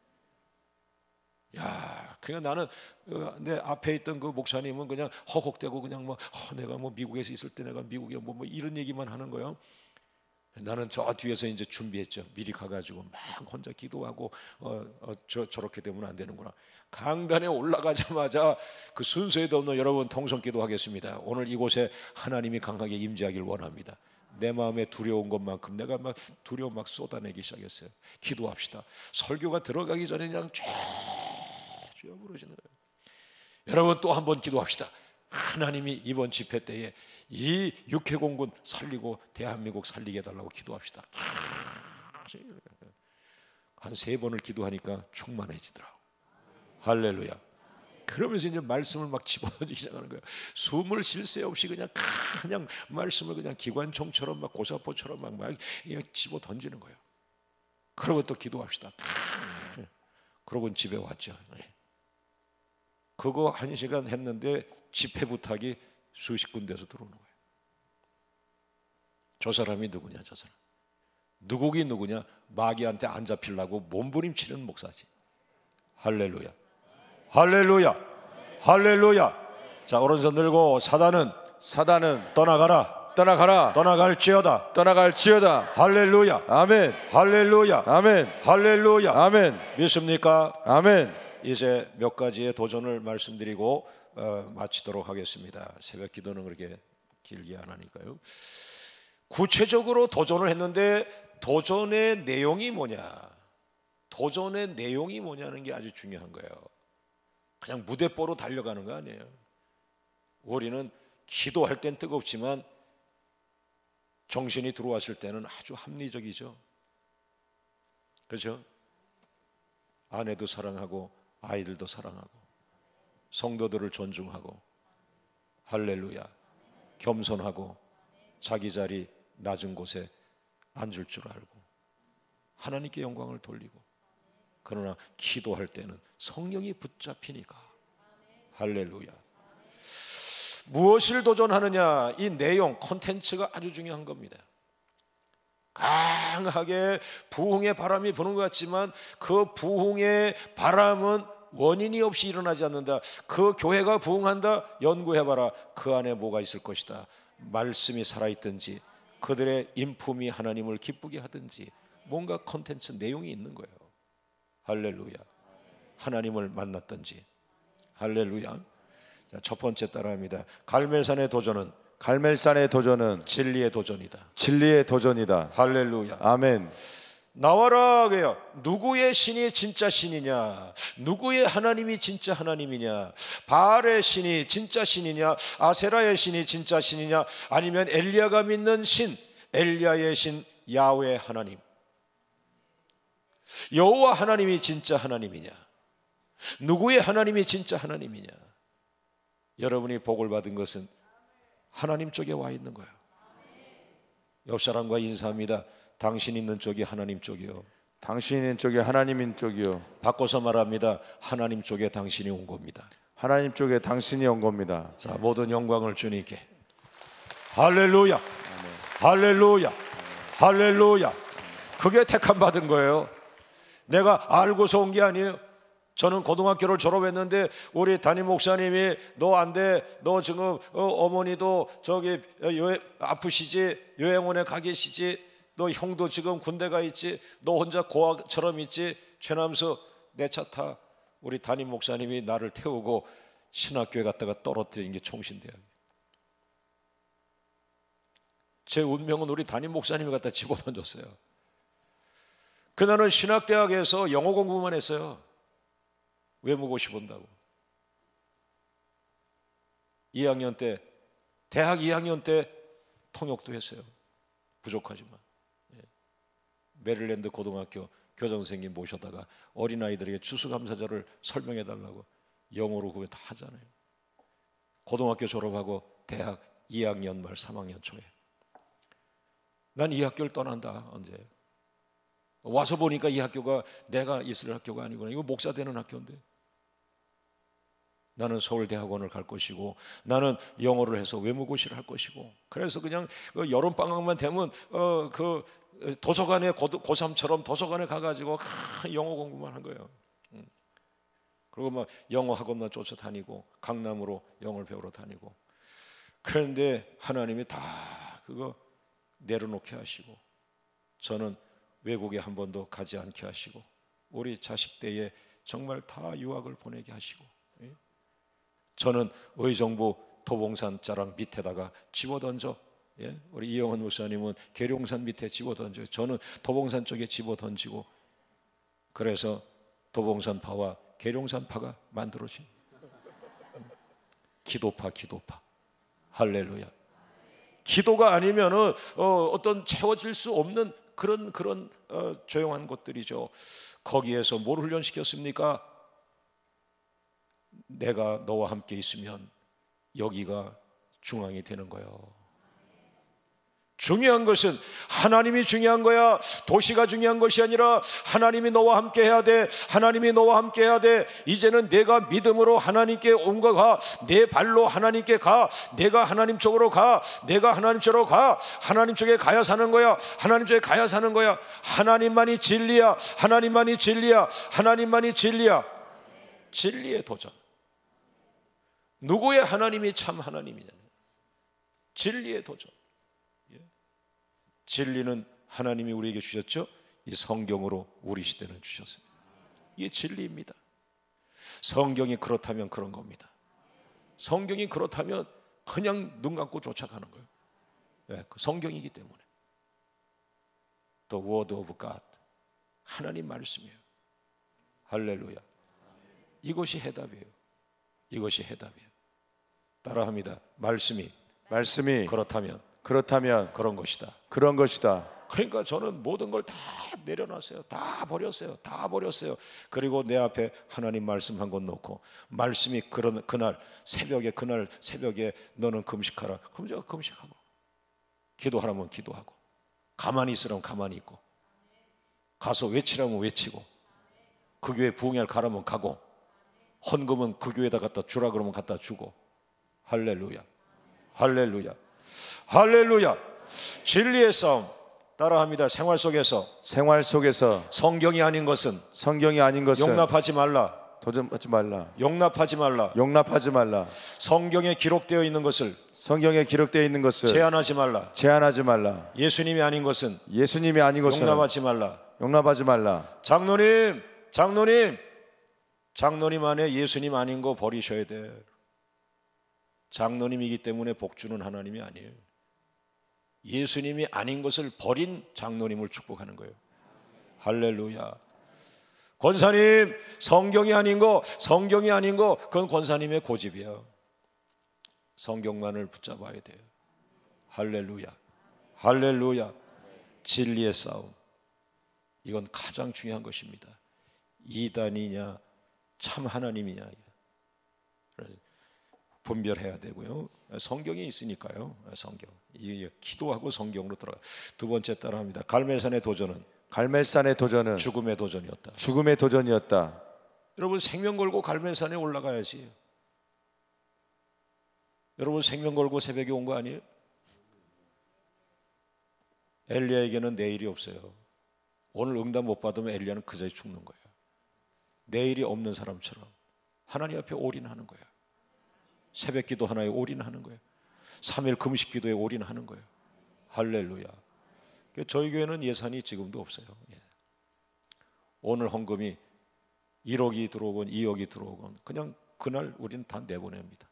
야, 그러니까 나는 내 앞에 있던 그 목사님은 그냥 허걱대고 그냥 뭐 어, 내가 뭐 미국에서 있을 때 내가 미국에 뭐, 뭐 이런 얘기만 하는 거예요. 나는 저 뒤에서 이제 준비했죠. 미리 가가지고 막 혼자 기도하고 어, 어, 저, 저렇게 되면 안 되는구나. 강단에 올라가자마자 그 순서에도 없는 여러분 통성 기도하겠습니다. 오늘 이곳에 하나님이 강하게 임재하길 원합니다. 내 마음에 두려운 것만큼 내가 막 두려움 막 쏟아내기 시작했어요. 기도합시다. 설교가 들어가기 전에 그냥 쫙 주여 부르시는 거예요. 여러분 또 한 번 기도합시다. 하나님이 이번 집회 때에 이 육해공군 살리고 대한민국 살리게 해달라고 기도합시다. 한 세 번을 기도하니까 충만해지더라고. 할렐루야. 그러면서 이제 말씀을 막 집어넣기 시작하는 거예요. 숨을 쉴 새 없이 그냥 그냥 말씀을 그냥 기관총처럼 막 고사포처럼 막, 막 집어 던지는 거예요. 그러고 또 기도합시다. 그러고 집에 왔죠. 그거 한 시간 했는데 집회 부탁이 수십 군데에서 들어오는 거예요. 저 사람이 누구냐? 저 사람 누구긴 누구냐? 마귀한테 안 잡히려고 몸부림치는 목사지. 할렐루야. 할렐루야. 할렐루야. 자, 오른손 들고 사단은 사단은 떠나가라. 떠나가라. 떠나갈지어다. 떠나갈지어다. 할렐루야. 아멘. 할렐루야. 아멘. 할렐루야. 아멘. 믿습니까? 아멘. 이제 몇 가지의 도전을 말씀드리고 어, 마치도록 하겠습니다. 새벽 기도는 그렇게 길게 안 하니까요. 구체적으로 도전을 했는데 도전의 내용이 뭐냐? 도전의 내용이 뭐냐는 게 아주 중요한 거예요. 그냥 무대뽀로 달려가는 거 아니에요. 우리는 기도할 땐 뜨겁지만 정신이 들어왔을 때는 아주 합리적이죠. 그렇죠? 아내도 사랑하고 아이들도 사랑하고 성도들을 존중하고 할렐루야, 겸손하고 자기 자리 낮은 곳에 앉을 줄 알고 하나님께 영광을 돌리고, 그러나 기도할 때는 성령이 붙잡히니까 할렐루야. 무엇을 도전하느냐, 이 내용 콘텐츠가 아주 중요한 겁니다. 강하게 부흥의 바람이 부는 것 같지만 그 부흥의 바람은 원인이 없이 일어나지 않는다. 그 교회가 부흥한다, 연구해봐라. 그 안에 뭐가 있을 것이다. 말씀이 살아있든지 그들의 인품이 하나님을 기쁘게 하든지 뭔가 콘텐츠 내용이 있는 거예요. 할렐루야. 하나님을 만났든지. 할렐루야. 자, 첫 번째 따라합니다. 갈멜산의 도전은 갈멜산의 도전은 진리의 도전이다. 진리의 도전이다. 할렐루야. 아멘. 나와라 그래요. 누구의 신이 진짜 신이냐, 누구의 하나님이 진짜 하나님이냐, 바알의 신이 진짜 신이냐, 아세라의 신이 진짜 신이냐, 아니면 엘리야가 믿는 신, 엘리야의 신 야훼 하나님, 여호와 하나님이 진짜 하나님이냐, 누구의 하나님이 진짜 하나님이냐. 여러분이 복을 받은 것은 하나님 쪽에 와 있는 거예요. 옆 사람과 인사합니다. 당신 있는 쪽이 하나님 쪽이요, 당신 있는 쪽이 하나님인 쪽이요. 바꿔서 말합니다. 하나님 쪽에 당신이 온 겁니다. 하나님 쪽에 당신이 온 겁니다. 자, 모든 영광을 주님께. 할렐루야. 할렐루야. 할렐루야. 그게 택함 받은 거예요. 내가 알고서 온 게 아니에요. 저는 고등학교를 졸업했는데 우리 담임 목사님이 너 안 돼, 너 지금 어, 어머니도 저기 요, 아프시지, 요양원에 가 계시지, 너 형도 지금 군대 가 있지, 너 혼자 고아처럼 있지, 최남수 내 차 타. 우리 담임 목사님이 나를 태우고 신학교에 갔다가 떨어뜨린 게 총신대학. 제 운명은 우리 담임 목사님이 갖다 집어던졌어요. 그날은 신학대학에서 영어 공부만 했어요. 외모고시 본다고. 이 학년 때, 대학 이 학년 때 통역도 했어요. 부족하지만. 메릴랜드 고등학교 교장선생님 모셔다가 어린아이들에게 추수감사절을 설명해 달라고 영어로 그거 다 하잖아요. 고등학교 졸업하고 대학 이 학년 말 삼 학년 초에 난 이 학교를 떠난다. 언제 와서 보니까 이 학교가 내가 있을 학교가 아니구나. 이거 목사 되는 학교인데 나는 서울대학원을 갈 것이고 나는 영어를 해서 외모고시를 할 것이고, 그래서 그냥 여름방학만 되면 어, 그 도서관에 고삼처럼 도서관에 가가지고 영어 공부만 한 거예요. 그리고 막 영어 학원만 쫓아다니고 강남으로 영어를 배우러 다니고. 그런데 하나님이 다 그거 내려놓게 하시고 저는 외국에 한 번도 가지 않게 하시고 우리 자식 때에 정말 다 유학을 보내게 하시고, 저는 의정부 도봉산 자랑 밑에다가 집어던져, 예? 우리 이영헌 목사님은 계룡산 밑에 집어던져요. 저는 도봉산 쪽에 집어던지고, 그래서 도봉산파와 계룡산파가 만들어진 기도파, 기도파. 할렐루야. 기도가 아니면은 어, 어떤 채워질 수 없는 그런 그런 어, 조용한 곳들이죠. 거기에서 뭘 훈련시켰습니까? 내가 너와 함께 있으면 여기가 중앙이 되는 거예요. 중요한 것은 하나님이 중요한 거야. 도시가 중요한 것이 아니라 하나님이 너와 함께 해야 돼. 하나님이 너와 함께 해야 돼. 이제는 내가 믿음으로 하나님께 온가 가. 내 발로 하나님께 가. 내가 하나님 쪽으로 가. 내가 하나님 쪽으로 가. 하나님 쪽에 가야 사는 거야. 하나님 쪽에 가야 사는 거야. 하나님만이 진리야. 하나님만이 진리야. 하나님만이 진리야. 진리의 도전. 누구의 하나님이 참 하나님이냐. 진리의 도전. 진리는 하나님이 우리에게 주셨죠. 이 성경으로 우리 시대는 주셨습니다. 이게 진리입니다. 성경이 그렇다면 그런 겁니다. 성경이 그렇다면 그냥 눈 감고 쫓아가는 거예요. 네, 그 성경이기 때문에. The Word of God, 하나님 말씀이에요. 할렐루야. 이것이 해답이에요. 이것이 해답이에요. 따라합니다. 말씀이 말씀이 그렇다면 그렇다면 그런 것이다. 그런 것이다. 그러니까 저는 모든 걸 다 내려놨어요. 다 버렸어요. 다 버렸어요. 그리고 내 앞에 하나님 말씀 한 권 놓고, 말씀이 그런 그날 새벽에 그날 새벽에 너는 금식하라. 그럼 제가 금식하고, 기도하라면 기도하고, 가만히 있으라면 가만히 있고, 가서 외치라면 외치고, 그 교회 부흥회를 가라면 가고, 헌금은 그 교회에다 갖다 주라 그러면 갖다 주고. 할렐루야. 할렐루야. 할렐루야. 진리의 싸움. 따라합니다. 생활 속에서 생활 속에서 성경이 아닌 것은 성경이 아닌 것은 용납하지 말라. 도전하지 말라. 용납하지 말라. 용납하지 말라. 성경에 기록되어 있는 것을 성경에 기록되어 있는 것을 제한하지 말라. 제한하지 말라. 예수님이 아닌 것은 예수님이 아닌 것은 용납하지 말라. 용납하지 말라. 장로님, 장로님, 장로님 안에 예수님 아닌 거 버리셔야 돼. 장로님이기 때문에 복 주는 하나님이 아니에요. 예수님이 아닌 것을 버린 장로님을 축복하는 거예요. 할렐루야. 권사님, 성경이 아닌 거, 성경이 아닌 거, 그건 권사님의 고집이야. 성경만을 붙잡아야 돼요. 할렐루야. 할렐루야. 진리의 싸움. 이건 가장 중요한 것입니다. 이단이냐 참 하나님이냐 분별해야 되고요. 성경이 있으니까요. 성경. 이 기도하고 성경으로 들어가. 두 번째 따라합니다. 갈멜산의 도전은 갈멜산의 도전은 죽음의 도전이었다. 죽음의 도전이었다. 여러분 생명 걸고 갈멜산에 올라가야지. 여러분 생명 걸고 새벽에 온 거 아니에요? 엘리야에게는 내일이 없어요. 오늘 응답 못 받으면 엘리야는 그 자리에 죽는 거예요. 내일이 없는 사람처럼 하나님 앞에 올인하는 거예요. 새벽 기도 하나에 올인하는 거예요. 삼 일 금식 기도에 올인하는 거예요. 할렐루야. 저희 교회는 예산이 지금도 없어요. 오늘 헌금이 일억이 들어오건 이억이 들어오건 그냥 그날 우리는 다 내보냅니다.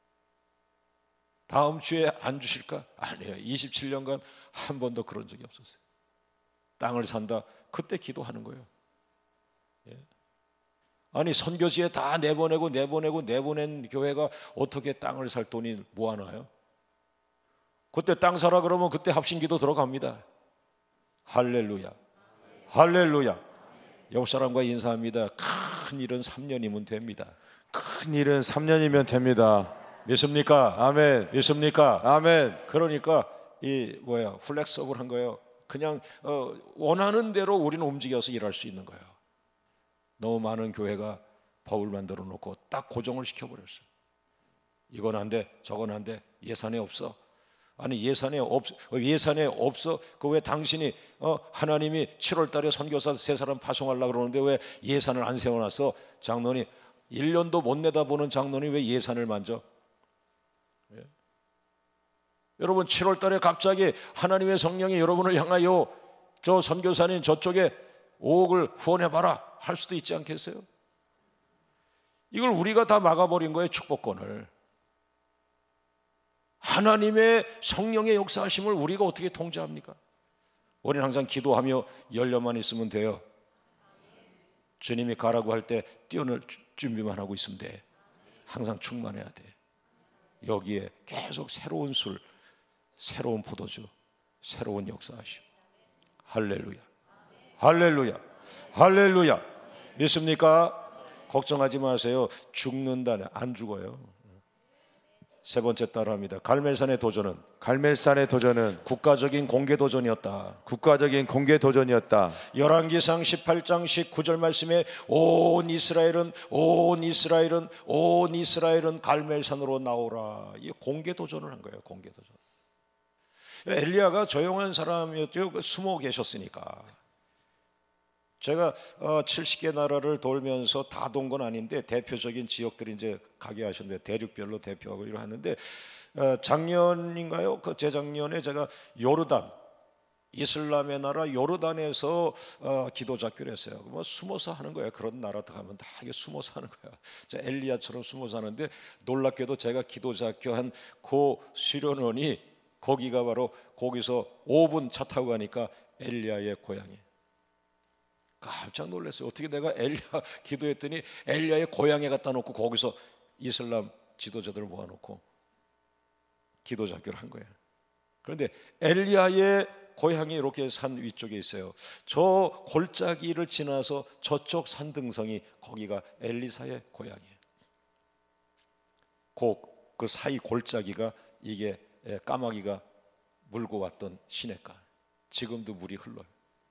다음 주에 안 주실까? 아니에요. 이십칠 년간 한 번도 그런 적이 없었어요. 땅을 산다. 그때 기도하는 거예요. 예. 아니 선교지에 다 내보내고 내보내고 내보낸 교회가 어떻게 땅을 살 돈이 모아놔요? 그때 땅 사라 그러면 그때 합심기도 들어갑니다. 할렐루야. 할렐루야. 옆 사람과 인사합니다. 큰 일은 삼 년이면 됩니다. 큰 일은 삼 년이면 됩니다. 믿습니까? 아멘. 믿습니까? 아멘. 그러니까 이 뭐야 플렉서블한 거예요. 그냥 어, 원하는 대로 우리는 움직여서 일할 수 있는 거예요. 너무 많은 교회가 법을 만들어 놓고 딱 고정을 시켜버렸어. 이건 안 돼, 저건 안 돼, 예산에 없어. 아니 예산에 없 예산에 없어. 그 왜 당신이 어, 하나님이 칠월 달에 선교사 세 사람 파송하려고 그러는데 왜 예산을 안 세워놨어? 장로님 일 년도 못 내다보는 장로님 왜 예산을 만져? 예? 여러분 칠월 달에 갑자기 하나님의 성령이 여러분을 향하여 저 선교사님 저쪽에 오억을 후원해봐라 할 수도 있지 않겠어요? 이걸 우리가 다 막아버린 거예요. 축복권을. 하나님의 성령의 역사하심을 우리가 어떻게 통제합니까? 우리는 항상 기도하며 열려만 있으면 돼요. 주님이 가라고 할 때 뛰어날 준비만 하고 있으면 돼. 항상 충만해야 돼. 여기에 계속 새로운 술, 새로운 포도주, 새로운 역사하심. 할렐루야. 할렐루야. 할렐루야. 믿습니까? 걱정하지 마세요. 죽는다네. 안 죽어요. 세 번째 따라합니다. 갈멜산의 도전은 갈멜산의 도전은 국가적인 공개 도전이었다. 국가적인 공개 도전이었다. 열왕기상 십팔 장 십구 절 말씀에 온 이스라엘은 온 이스라엘은 온 이스라엘은 갈멜산으로 나오라. 이 공개 도전을 한 거예요. 공개 도전. 엘리야가 조용한 사람이었죠. 숨어 계셨으니까. 제가 칠십 개 나라를 돌면서 다 돈 건 아닌데 대표적인 지역들이 이제 가게 하셨는데 대륙별로 대표하고 이러 하는데 작년인가요? 그 재작년에 제가 요르단 이슬람의 나라 요르단에서 기도 작교를 했어요. 뭐 숨어서 하는 거예요. 그런 나라 가면 다 이게 숨어서 하는 거야. 엘리야처럼 숨어서 하는데 놀랍게도 제가 기도 작교한 그 수련원이 거기가 바로 거기서 오 분 차 타고 가니까 엘리야의 고향이에요. 깜짝 놀랐어요. 어떻게 내가 엘리야 기도했더니 엘리야의 고향에 갖다 놓고 거기서 이슬람 지도자들을 모아놓고 기도 자교를 한 거예요. 그런데 엘리야의 고향이 이렇게 산 위쪽에 있어요. 저 골짜기를 지나서 저쪽 산등성이 거기가 엘리사의 고향이에요. 그, 그 사이 골짜기가 이게 까마귀가 물고 왔던 시냇가. 지금도 물이 흘러요.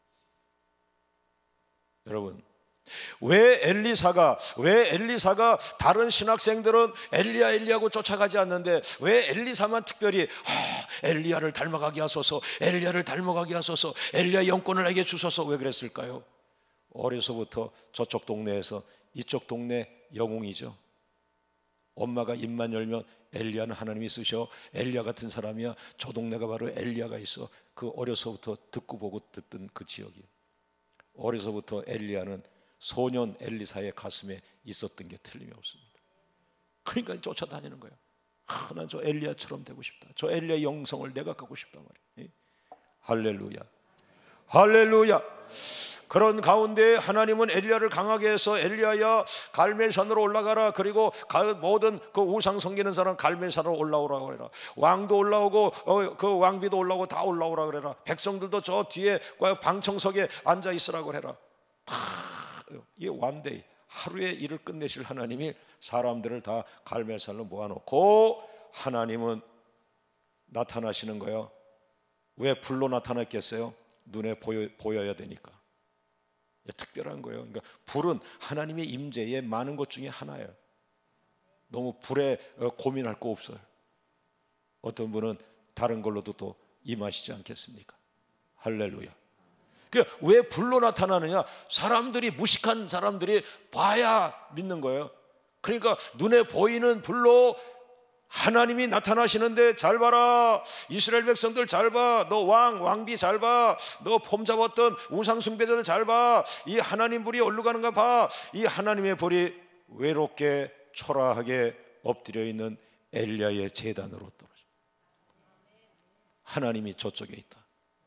여러분, 왜 엘리사가 왜 엘리사가 다른 신학생들은 엘리야 엘리야고 쫓아가지 않는데 왜 엘리사만 특별히 아, 엘리야를 닮아가게 하소서, 엘리야를 닮아가게 하소서, 엘리야 영권을 내게 주소서, 왜 그랬을까요? 어려서부터 저쪽 동네에서 이쪽 동네 영웅이죠. 엄마가 입만 열면 엘리야는 하나님이 쓰셔, 엘리야 같은 사람이야, 저 동네가 바로 엘리야가 있어. 그 어려서부터 듣고 보고 듣던 그 지역이, 어려서부터 엘리야는 소년 엘리사의 가슴에 있었던 게 틀림이 없습니다. 그러니까 쫓아다니는 거예요. 아, 난 저 엘리야처럼 되고 싶다. 저 엘리야 영성을 내가 갖고 싶단 말이에요. 할렐루야, 할렐루야. 그런 가운데 하나님은 엘리야를 강하게 해서 엘리야야 갈멜산으로 올라가라. 그리고 모든 그 우상 섬기는 사람 갈멜산으로 올라오라고 그래라. 왕도 올라오고 어, 그 왕비도 올라오고 다 올라오라 그래라. 백성들도 저 뒤에 방청석에 앉아 있으라고 그래라. 다 이게 원데이, 하루의 일을 끝내실 하나님이 사람들을 다 갈멜산으로 모아놓고 하나님은 나타나시는 거예요. 왜 불로 나타났겠어요? 눈에 보여, 보여야 되니까. 특별한 거예요. 그러니까 불은 하나님의 임재에 많은 것 중에 하나예요. 너무 불에 고민할 거 없어요. 어떤 분은 다른 걸로도 또 임하시지 않겠습니까? 할렐루야. 그러니까 왜 불로 나타나느냐? 사람들이, 무식한 사람들이 봐야 믿는 거예요. 그러니까 눈에 보이는 불로 하나님이 나타나시는데 잘 봐라, 이스라엘 백성들 잘 봐, 너 왕, 왕비 잘 봐, 너 폼 잡았던 우상 숭배자들 잘 봐, 이 하나님 불이 어디로 가는가 봐. 이 하나님의 불이 외롭게 초라하게 엎드려 있는 엘리야의 제단으로 떨어져. 하나님이 저쪽에 있다.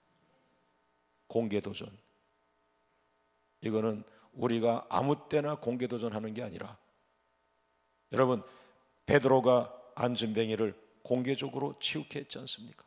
공개도전. 이거는 우리가 아무 때나 공개도전하는 게 아니라, 여러분, 베드로가 안전뱅이를 공개적으로 치우게 않습니까?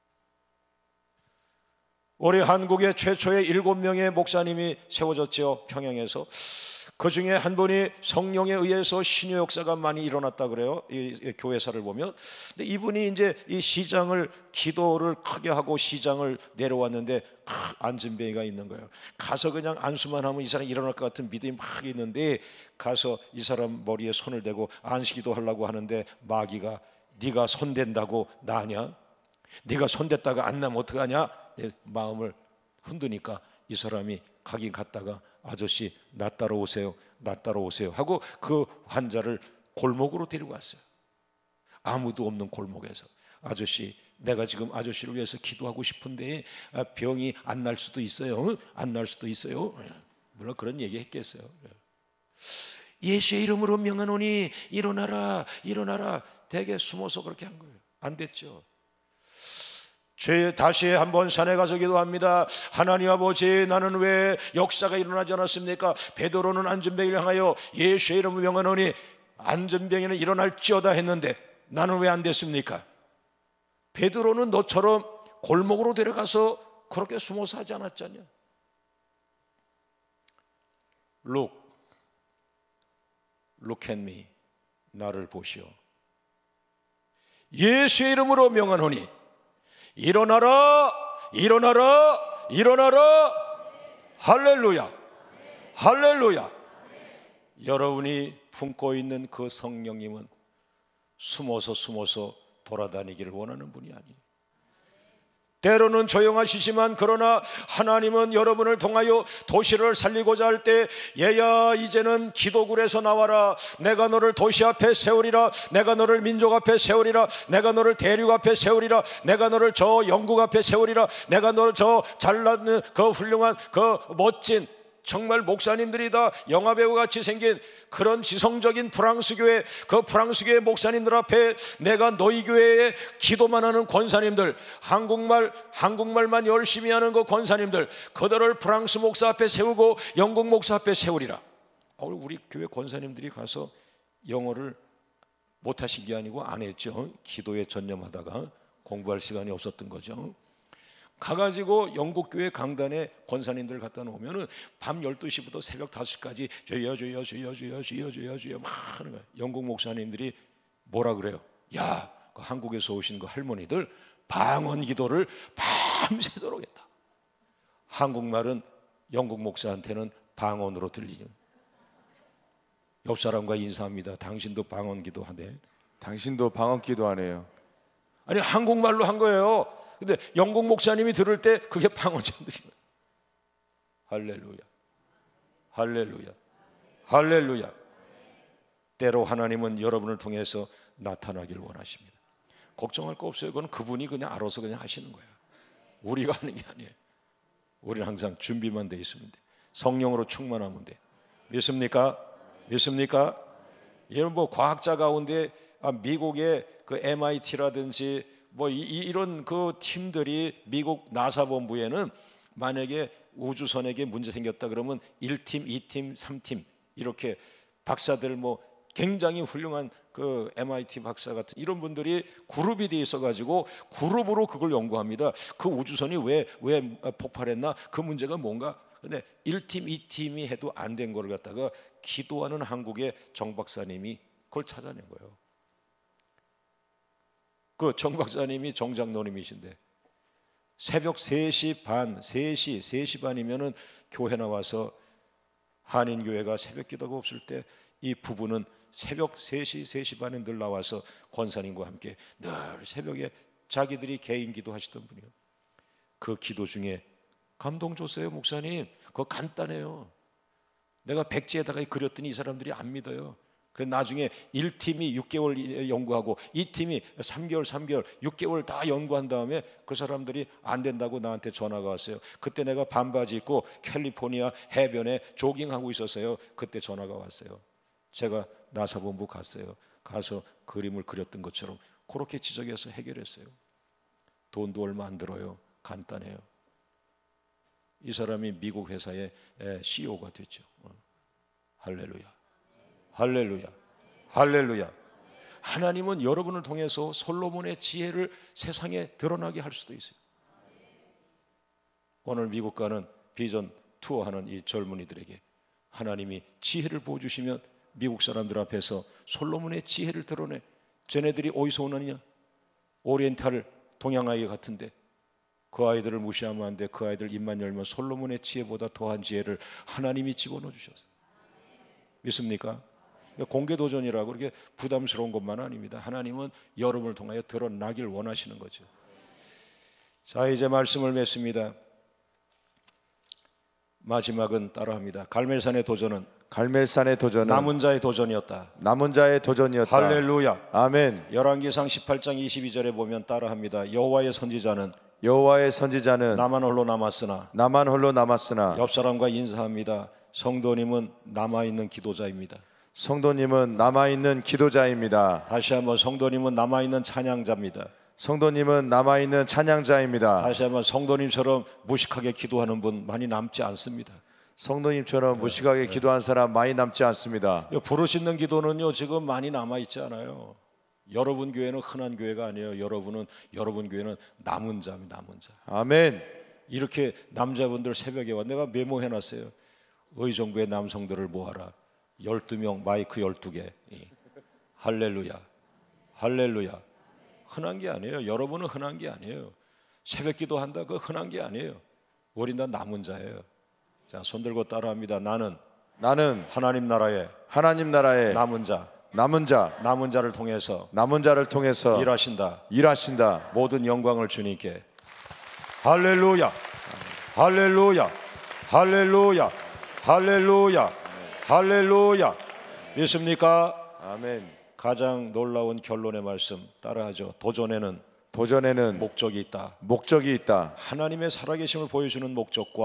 우리 한국의 최초의 일곱 명의 목사님이 세워졌죠. 평양에서. 그 중에 한 분이 성령에 의해서 신유 역사가 많이 일어났다 그래요. 이, 이 교회사를 보면. 근데 이분이 이제 이 시장을, 기도를 크게 하고 시장을 내려왔는데 안전뱅이가 있는 거예요. 가서 그냥 안수만 하면 이 사람이 일어날 것 같은 믿음이 막 있는데, 가서 이 사람 머리에 손을 대고 안식기도 하려고 하는데 마귀가 네가 손댄다고 나냐? 네가 손댔다가 안 나면 어떡하냐? 마음을 흔드니까 이 사람이 가긴 갔다가 아저씨 나 따라오세요, 나 따라오세요 하고 그 환자를 골목으로 데리고 왔어요. 아무도 없는 골목에서. 아저씨, 내가 지금 아저씨를 위해서 기도하고 싶은데 병이 안 날 수도 있어요. 안 날 수도 있어요. 물론 그런 얘기 했겠어요. 예수의 이름으로 명하노니 일어나라, 일어나라. 되게 숨어서 그렇게 한 거예요. 안 됐죠. 죄 다시 한번 산에 가서 기도합니다. 하나님 아버지, 나는 왜 역사가 일어나지 않았습니까? 베드로는 안전뱅이를 향하여 예수의 이름으로 명하노니 안전뱅이는 일어날지어다 했는데 나는 왜 안 됐습니까? 베드로는 너처럼 골목으로 데려가서 그렇게 숨어서 하지 않았잖냐. Look, look at me. 나를 보시오. 예수의 이름으로 명하노니 일어나라, 일어나라, 일어나라. 할렐루야, 할렐루야. 여러분이 품고 있는 그 성령님은 숨어서 숨어서 돌아다니기를 원하는 분이 아니에요. 때로는 조용하시지만 그러나 하나님은 여러분을 통하여 도시를 살리고자 할 때, 얘야 이제는 기도굴에서 나와라. 내가 너를 도시 앞에 세우리라. 내가 너를 민족 앞에 세우리라. 내가 너를 대륙 앞에 세우리라. 내가 너를 저 영국 앞에 세우리라. 내가 너를 저 잘난 그 훌륭한 그 멋진 정말 목사님들이 다 영화배우 같이 생긴 그런 지성적인 프랑스 교회, 그 프랑스 교회 목사님들 앞에 내가 너희 교회에 기도만 하는 권사님들, 한국말 한국말만 열심히 하는 그 권사님들, 그들을 프랑스 목사 앞에 세우고 영국 목사 앞에 세우리라. 우리 교회 권사님들이 가서 영어를 못하신 게 아니고 안 했죠. 기도에 전념하다가 공부할 시간이 없었던 거죠. 가가지고 영국교회 강단에 권사님들 갖다 놓으면은 밤 열두 시부터 새벽 다섯 시까지 주여 주여 주여 주여 주여 주여 주여 막 하는 거예요. 영국 목사님들이 뭐라 그래요? 야, 그 한국에서 오신 그 할머니들 방언 기도를 밤새도록 했다. 한국말은 영국 목사한테는 방언으로 들리죠. 옆 사람과 인사합니다. 당신도 방언 기도하네. 당신도 방언 기도하네요. 아니 한국말로 한 거예요. 근데 영국 목사님이 들을 때 그게 방언처럼 들린 거예요. 할렐루야, 할렐루야, 할렐루야. 때로 하나님은 여러분을 통해서 나타나길 원하십니다. 걱정할 거 없어요. 그건 그분이 그냥 알아서 그냥 하시는 거예요. 우리가 하는 게 아니에요. 우리는 항상 준비만 돼 있으면 돼. 성령으로 충만하면 돼. 믿습니까? 믿습니까? 이런 뭐 과학자 가운데 미국의 그 엠아이티라든지 뭐 이, 이런 그 팀들이 미국 나사 본부에는 만약에 우주선에게 문제 생겼다 그러면 일 팀, 이 팀, 삼 팀 이렇게 박사들 뭐 굉장히 훌륭한 그 엠아이티 박사 같은 이런 분들이 그룹이 돼 있어 가지고 그룹으로 그걸 연구합니다. 그 우주선이 왜 왜 폭발했나? 그 문제가 뭔가? 근데 일 팀, 이 팀이 해도 안 된 걸 갖다가 기도하는 한국의 정 박사님이 그걸 찾아낸 거예요. 그 정 박사님이 정장로님이신데 새벽 세 시 반, 세 시, 세 시 반이면은 교회 나와서 한인교회가 새벽 기도가 없을 때 이 부부는 새벽 세 시, 세 시 반에 늘 나와서 권사님과 함께 늘 새벽에 자기들이 개인 기도하시던 분이요. 그 기도 중에 감동 줬어요. 목사님 그거 간단해요. 내가 백지에다가 그렸더니 이 사람들이 안 믿어요. 그 나중에 일 팀이 육 개월 연구하고 이 팀이 삼 개월, 삼 개월, 육 개월 다 연구한 다음에 그 사람들이 안 된다고 나한테 전화가 왔어요. 그때 내가 반바지 입고 캘리포니아 해변에 조깅하고 있었어요. 그때 전화가 왔어요. 제가 나사 본부 갔어요. 가서 그림을 그렸던 것처럼 그렇게 지적해서 해결했어요. 돈도 얼마 안 들어요. 간단해요. 이 사람이 미국 회사의 씨이오가 됐죠. 할렐루야, 할렐루야, 할렐루야. 하나님은 여러분을 통해서 솔로몬의 지혜를 세상에 드러나게 할 수도 있어요. 오늘 미국 가는 비전 투어하는 이 젊은이들에게 하나님이 지혜를 부어주시면 미국 사람들 앞에서 솔로몬의 지혜를 드러내. 쟤네들이 어디서 오느냐? 오리엔탈 동양아이 같은데 그 아이들을 무시하면 안 돼. 그 아이들 입만 열면 솔로몬의 지혜보다 더한 지혜를 하나님이 집어넣어 주셨어요. 믿습니까? 공개 도전이라고 그렇게 부담스러운 것만 아닙니다. 하나님은 여러분을 통하여 드러나길 원하시는 거죠. 자, 이제 말씀을 맺습니다. 마지막은 따라합니다. 갈멜산의 도전은 갈멜산의 도전은 남은 자의 도전이었다. 남은 자의 도전이었다. 할렐루야. 아멘. 열왕기상 십팔 장 이십이 절에 보면 따라합니다. 여호와의 선지자는 여호와의 선지자는 나만 홀로 남았으나 나만 홀로 남았으나 옆 사람과 인사합니다. 성도님은 남아있는 기도자입니다. 성도님은 남아있는 기도자입니다. 다시 한번 성도님은 남아있는 찬양자입니다. 성도님은 남아있는 찬양자입니다. 다시 한번 성도님처럼 무식하게 기도하는 분 많이 남지 않습니다. 성도님처럼 무식하게 기도한 사람 많이 남지 않습니다. 부르짖는 기도는요 지금 많이 남아있지 않아요. 여러분 교회는 흔한 교회가 아니에요. 여러분은 여러분 교회는 남은 자입니다. 남은 자. 아멘. 이렇게 남자분들 새벽에 와 내가 메모해놨어요. 의정부의 남성들을 모아라. 열두 명 마이크 열두 개. 할렐루야, 할렐루야. 흔한 게 아니에요. 여러분은 흔한 게 아니에요. 새벽 기도한다 그 흔한 게 아니에요. 우린 다 남은 자예요. 자, 손들고 따라합니다. 나는 나는 하나님 나라의 하나님 나라의 남은 자, 남은 자, 남은 자를 통해서 남은 자를 통해서 일하신다. 일하신다. 모든 영광을 주님께. 할렐루야, 할렐루야, 할렐루야, 할렐루야, 할렐루야. 믿습니까? 아멘. 가장 놀라운 결론의 말씀 따라하죠. 도전에는 도전에는 목적이 있다. 목적이 있다. 하나님의 살아계심을 보여주는 목적과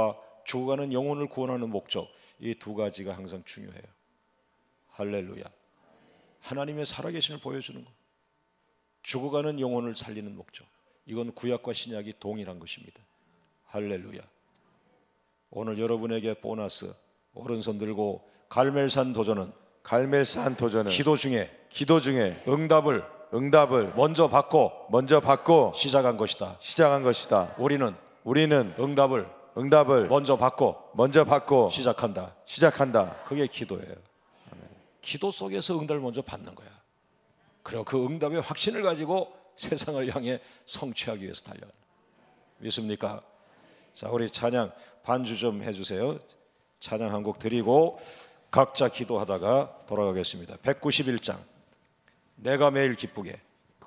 죽어가는 영혼을 구원하는 목적, 이 두 가지가 항상 중요해요. 할렐루야. 하나님의 살아계심을 보여주는 것, 죽어가는 영혼을 살리는 목적, 이건 구약과 신약이 동일한 것입니다. 할렐루야. 오늘 여러분에게 보너스, 오른손 들고 갈멜산 도전은 갈멜산 도전은 기도 중에 기도 중에 응답을 응답을 먼저 받고 먼저 받고 시작한 것이다. 시작한 것이다. 우리는 우리는 응답을 응답을 먼저 받고 먼저 받고 시작한다. 시작한다. 그게 기도예요. 기도 속에서 응답을 먼저 받는 거야. 그리고 그 응답의 확신을 가지고 세상을 향해 성취하기 위해서 달려가는. 믿습니까? 자, 우리 찬양 반주 좀 해주세요. 찬양 한 곡 드리고 각자 기도하다가 돌아가겠습니다. 백구십일 장 내가 매일 기쁘게.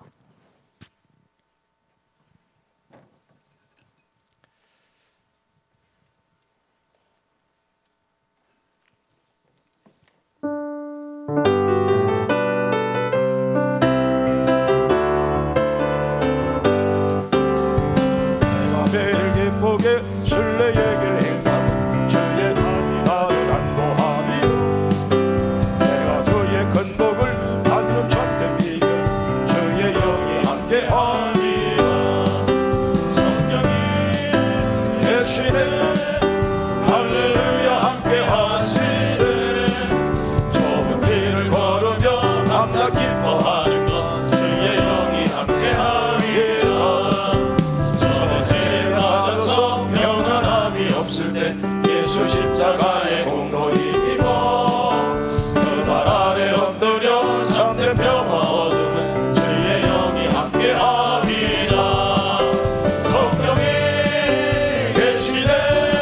내가 매일 기쁘게 순례의 길 행하는 주의 남이 나를 안보하며 내가 주의 큰 복을 받는 참된 비결 주의 영이 함께하리라. 성령이 계시네 할렐루야 함께하시네. 좁은 길을 걸으며 밤낮 기뻐하는 것 주의 영이 함께하리라. 저주에 맞아서 평안함이 없을 때 예수 십자가의 공로 힘입어 그 발 아래 엎드려 참된 평화 얻음은 주의 영이 함께하리라. 성령이 계시네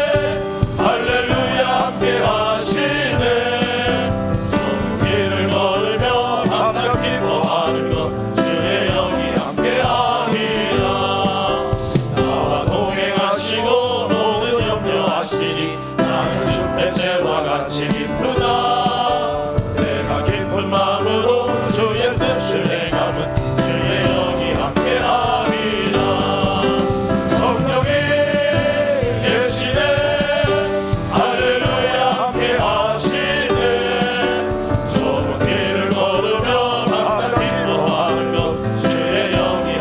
할렐루야 함께하시네. 좁은 길을 걸으며 밤낮 기뻐하는 것 주의 영이 함께하리라. 나와 동행하시고 모든 염려하시니 나는 숲의 새와 같이 기쁘다. 내가 기쁜 마음으로 주의 뜻을 행함은 주의 영이 함께하리라. 성령이 계시네 할렐루야 함께하시네. 좁은 길을 걸으며 밤낮 기뻐하는 것 주의 영이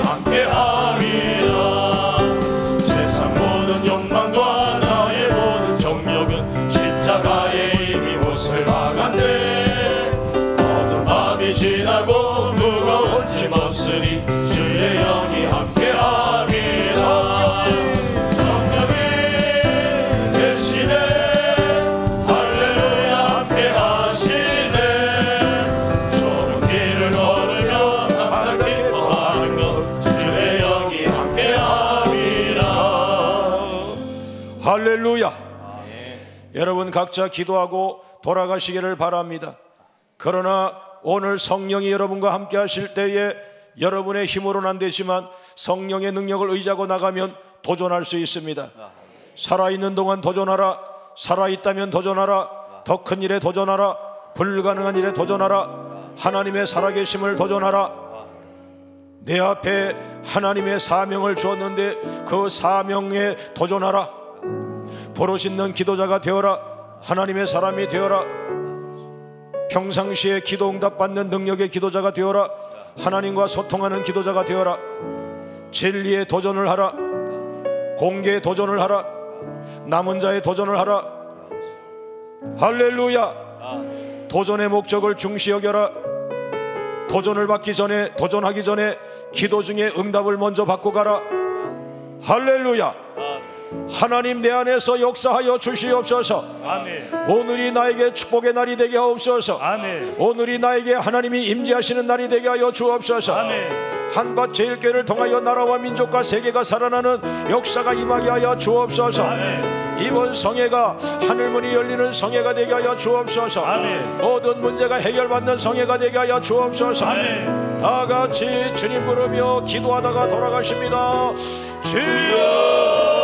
함께하리라. 세상 모든 욕망과 나의 모든 정욕은 십자가에 이미 못을 박았네. 어두운 밤이 지나고 무거운 짐 없으니 주의 영이 함께하리라. 성령이 계시네 할렐루야 함께하시네. 좁은 길을 걸으며 밤낮 기뻐하는 것 주의 영이 함께하리라. 할렐루야. 여러분 각자 기도하고 돌아가시기를 바랍니다. 그러나 오늘 성령이 여러분과 함께 하실 때에 여러분의 힘으로는 안 되지만 성령의 능력을 의지하고 나가면 도전할 수 있습니다. 살아있는 동안 도전하라. 살아있다면 도전하라. 더 큰 일에 도전하라. 불가능한 일에 도전하라. 하나님의 살아계심을 도전하라. 내 앞에 하나님의 사명을 주었는데 그 사명에 도전하라. 버릇있는 기도자가 되어라. 하나님의 사람이 되어라. 평상시에 기도 응답받는 능력의 기도자가 되어라. 하나님과 소통하는 기도자가 되어라. 진리에 도전을 하라. 공개에 도전을 하라. 남은 자에 도전을 하라. 할렐루야. 도전의 목적을 중시 여겨라. 도전을 받기 전에, 도전하기 전에 기도 중에 응답을 먼저 받고 가라. 할렐루야. 하나님 내 안에서 역사하여 주시옵소서. 아멘. 오늘이 나에게 축복의 날이 되게 하옵소서. 아멘. 오늘이 나에게 하나님이 임재하시는 날이 되게 하여 주옵소서. 아멘. 한밭 제일교회를 통하여 나라와 민족과 세계가 살아나는 역사가 임하게 하여 주옵소서. 아멘. 이번 성회가 하늘문이 열리는 성회가 되게 하여 주옵소서. 아멘. 모든 문제가 해결받는 성회가 되게 하여 주옵소서. 아멘. 다 같이 주님 부르며 기도하다가 돌아가십니다. 주여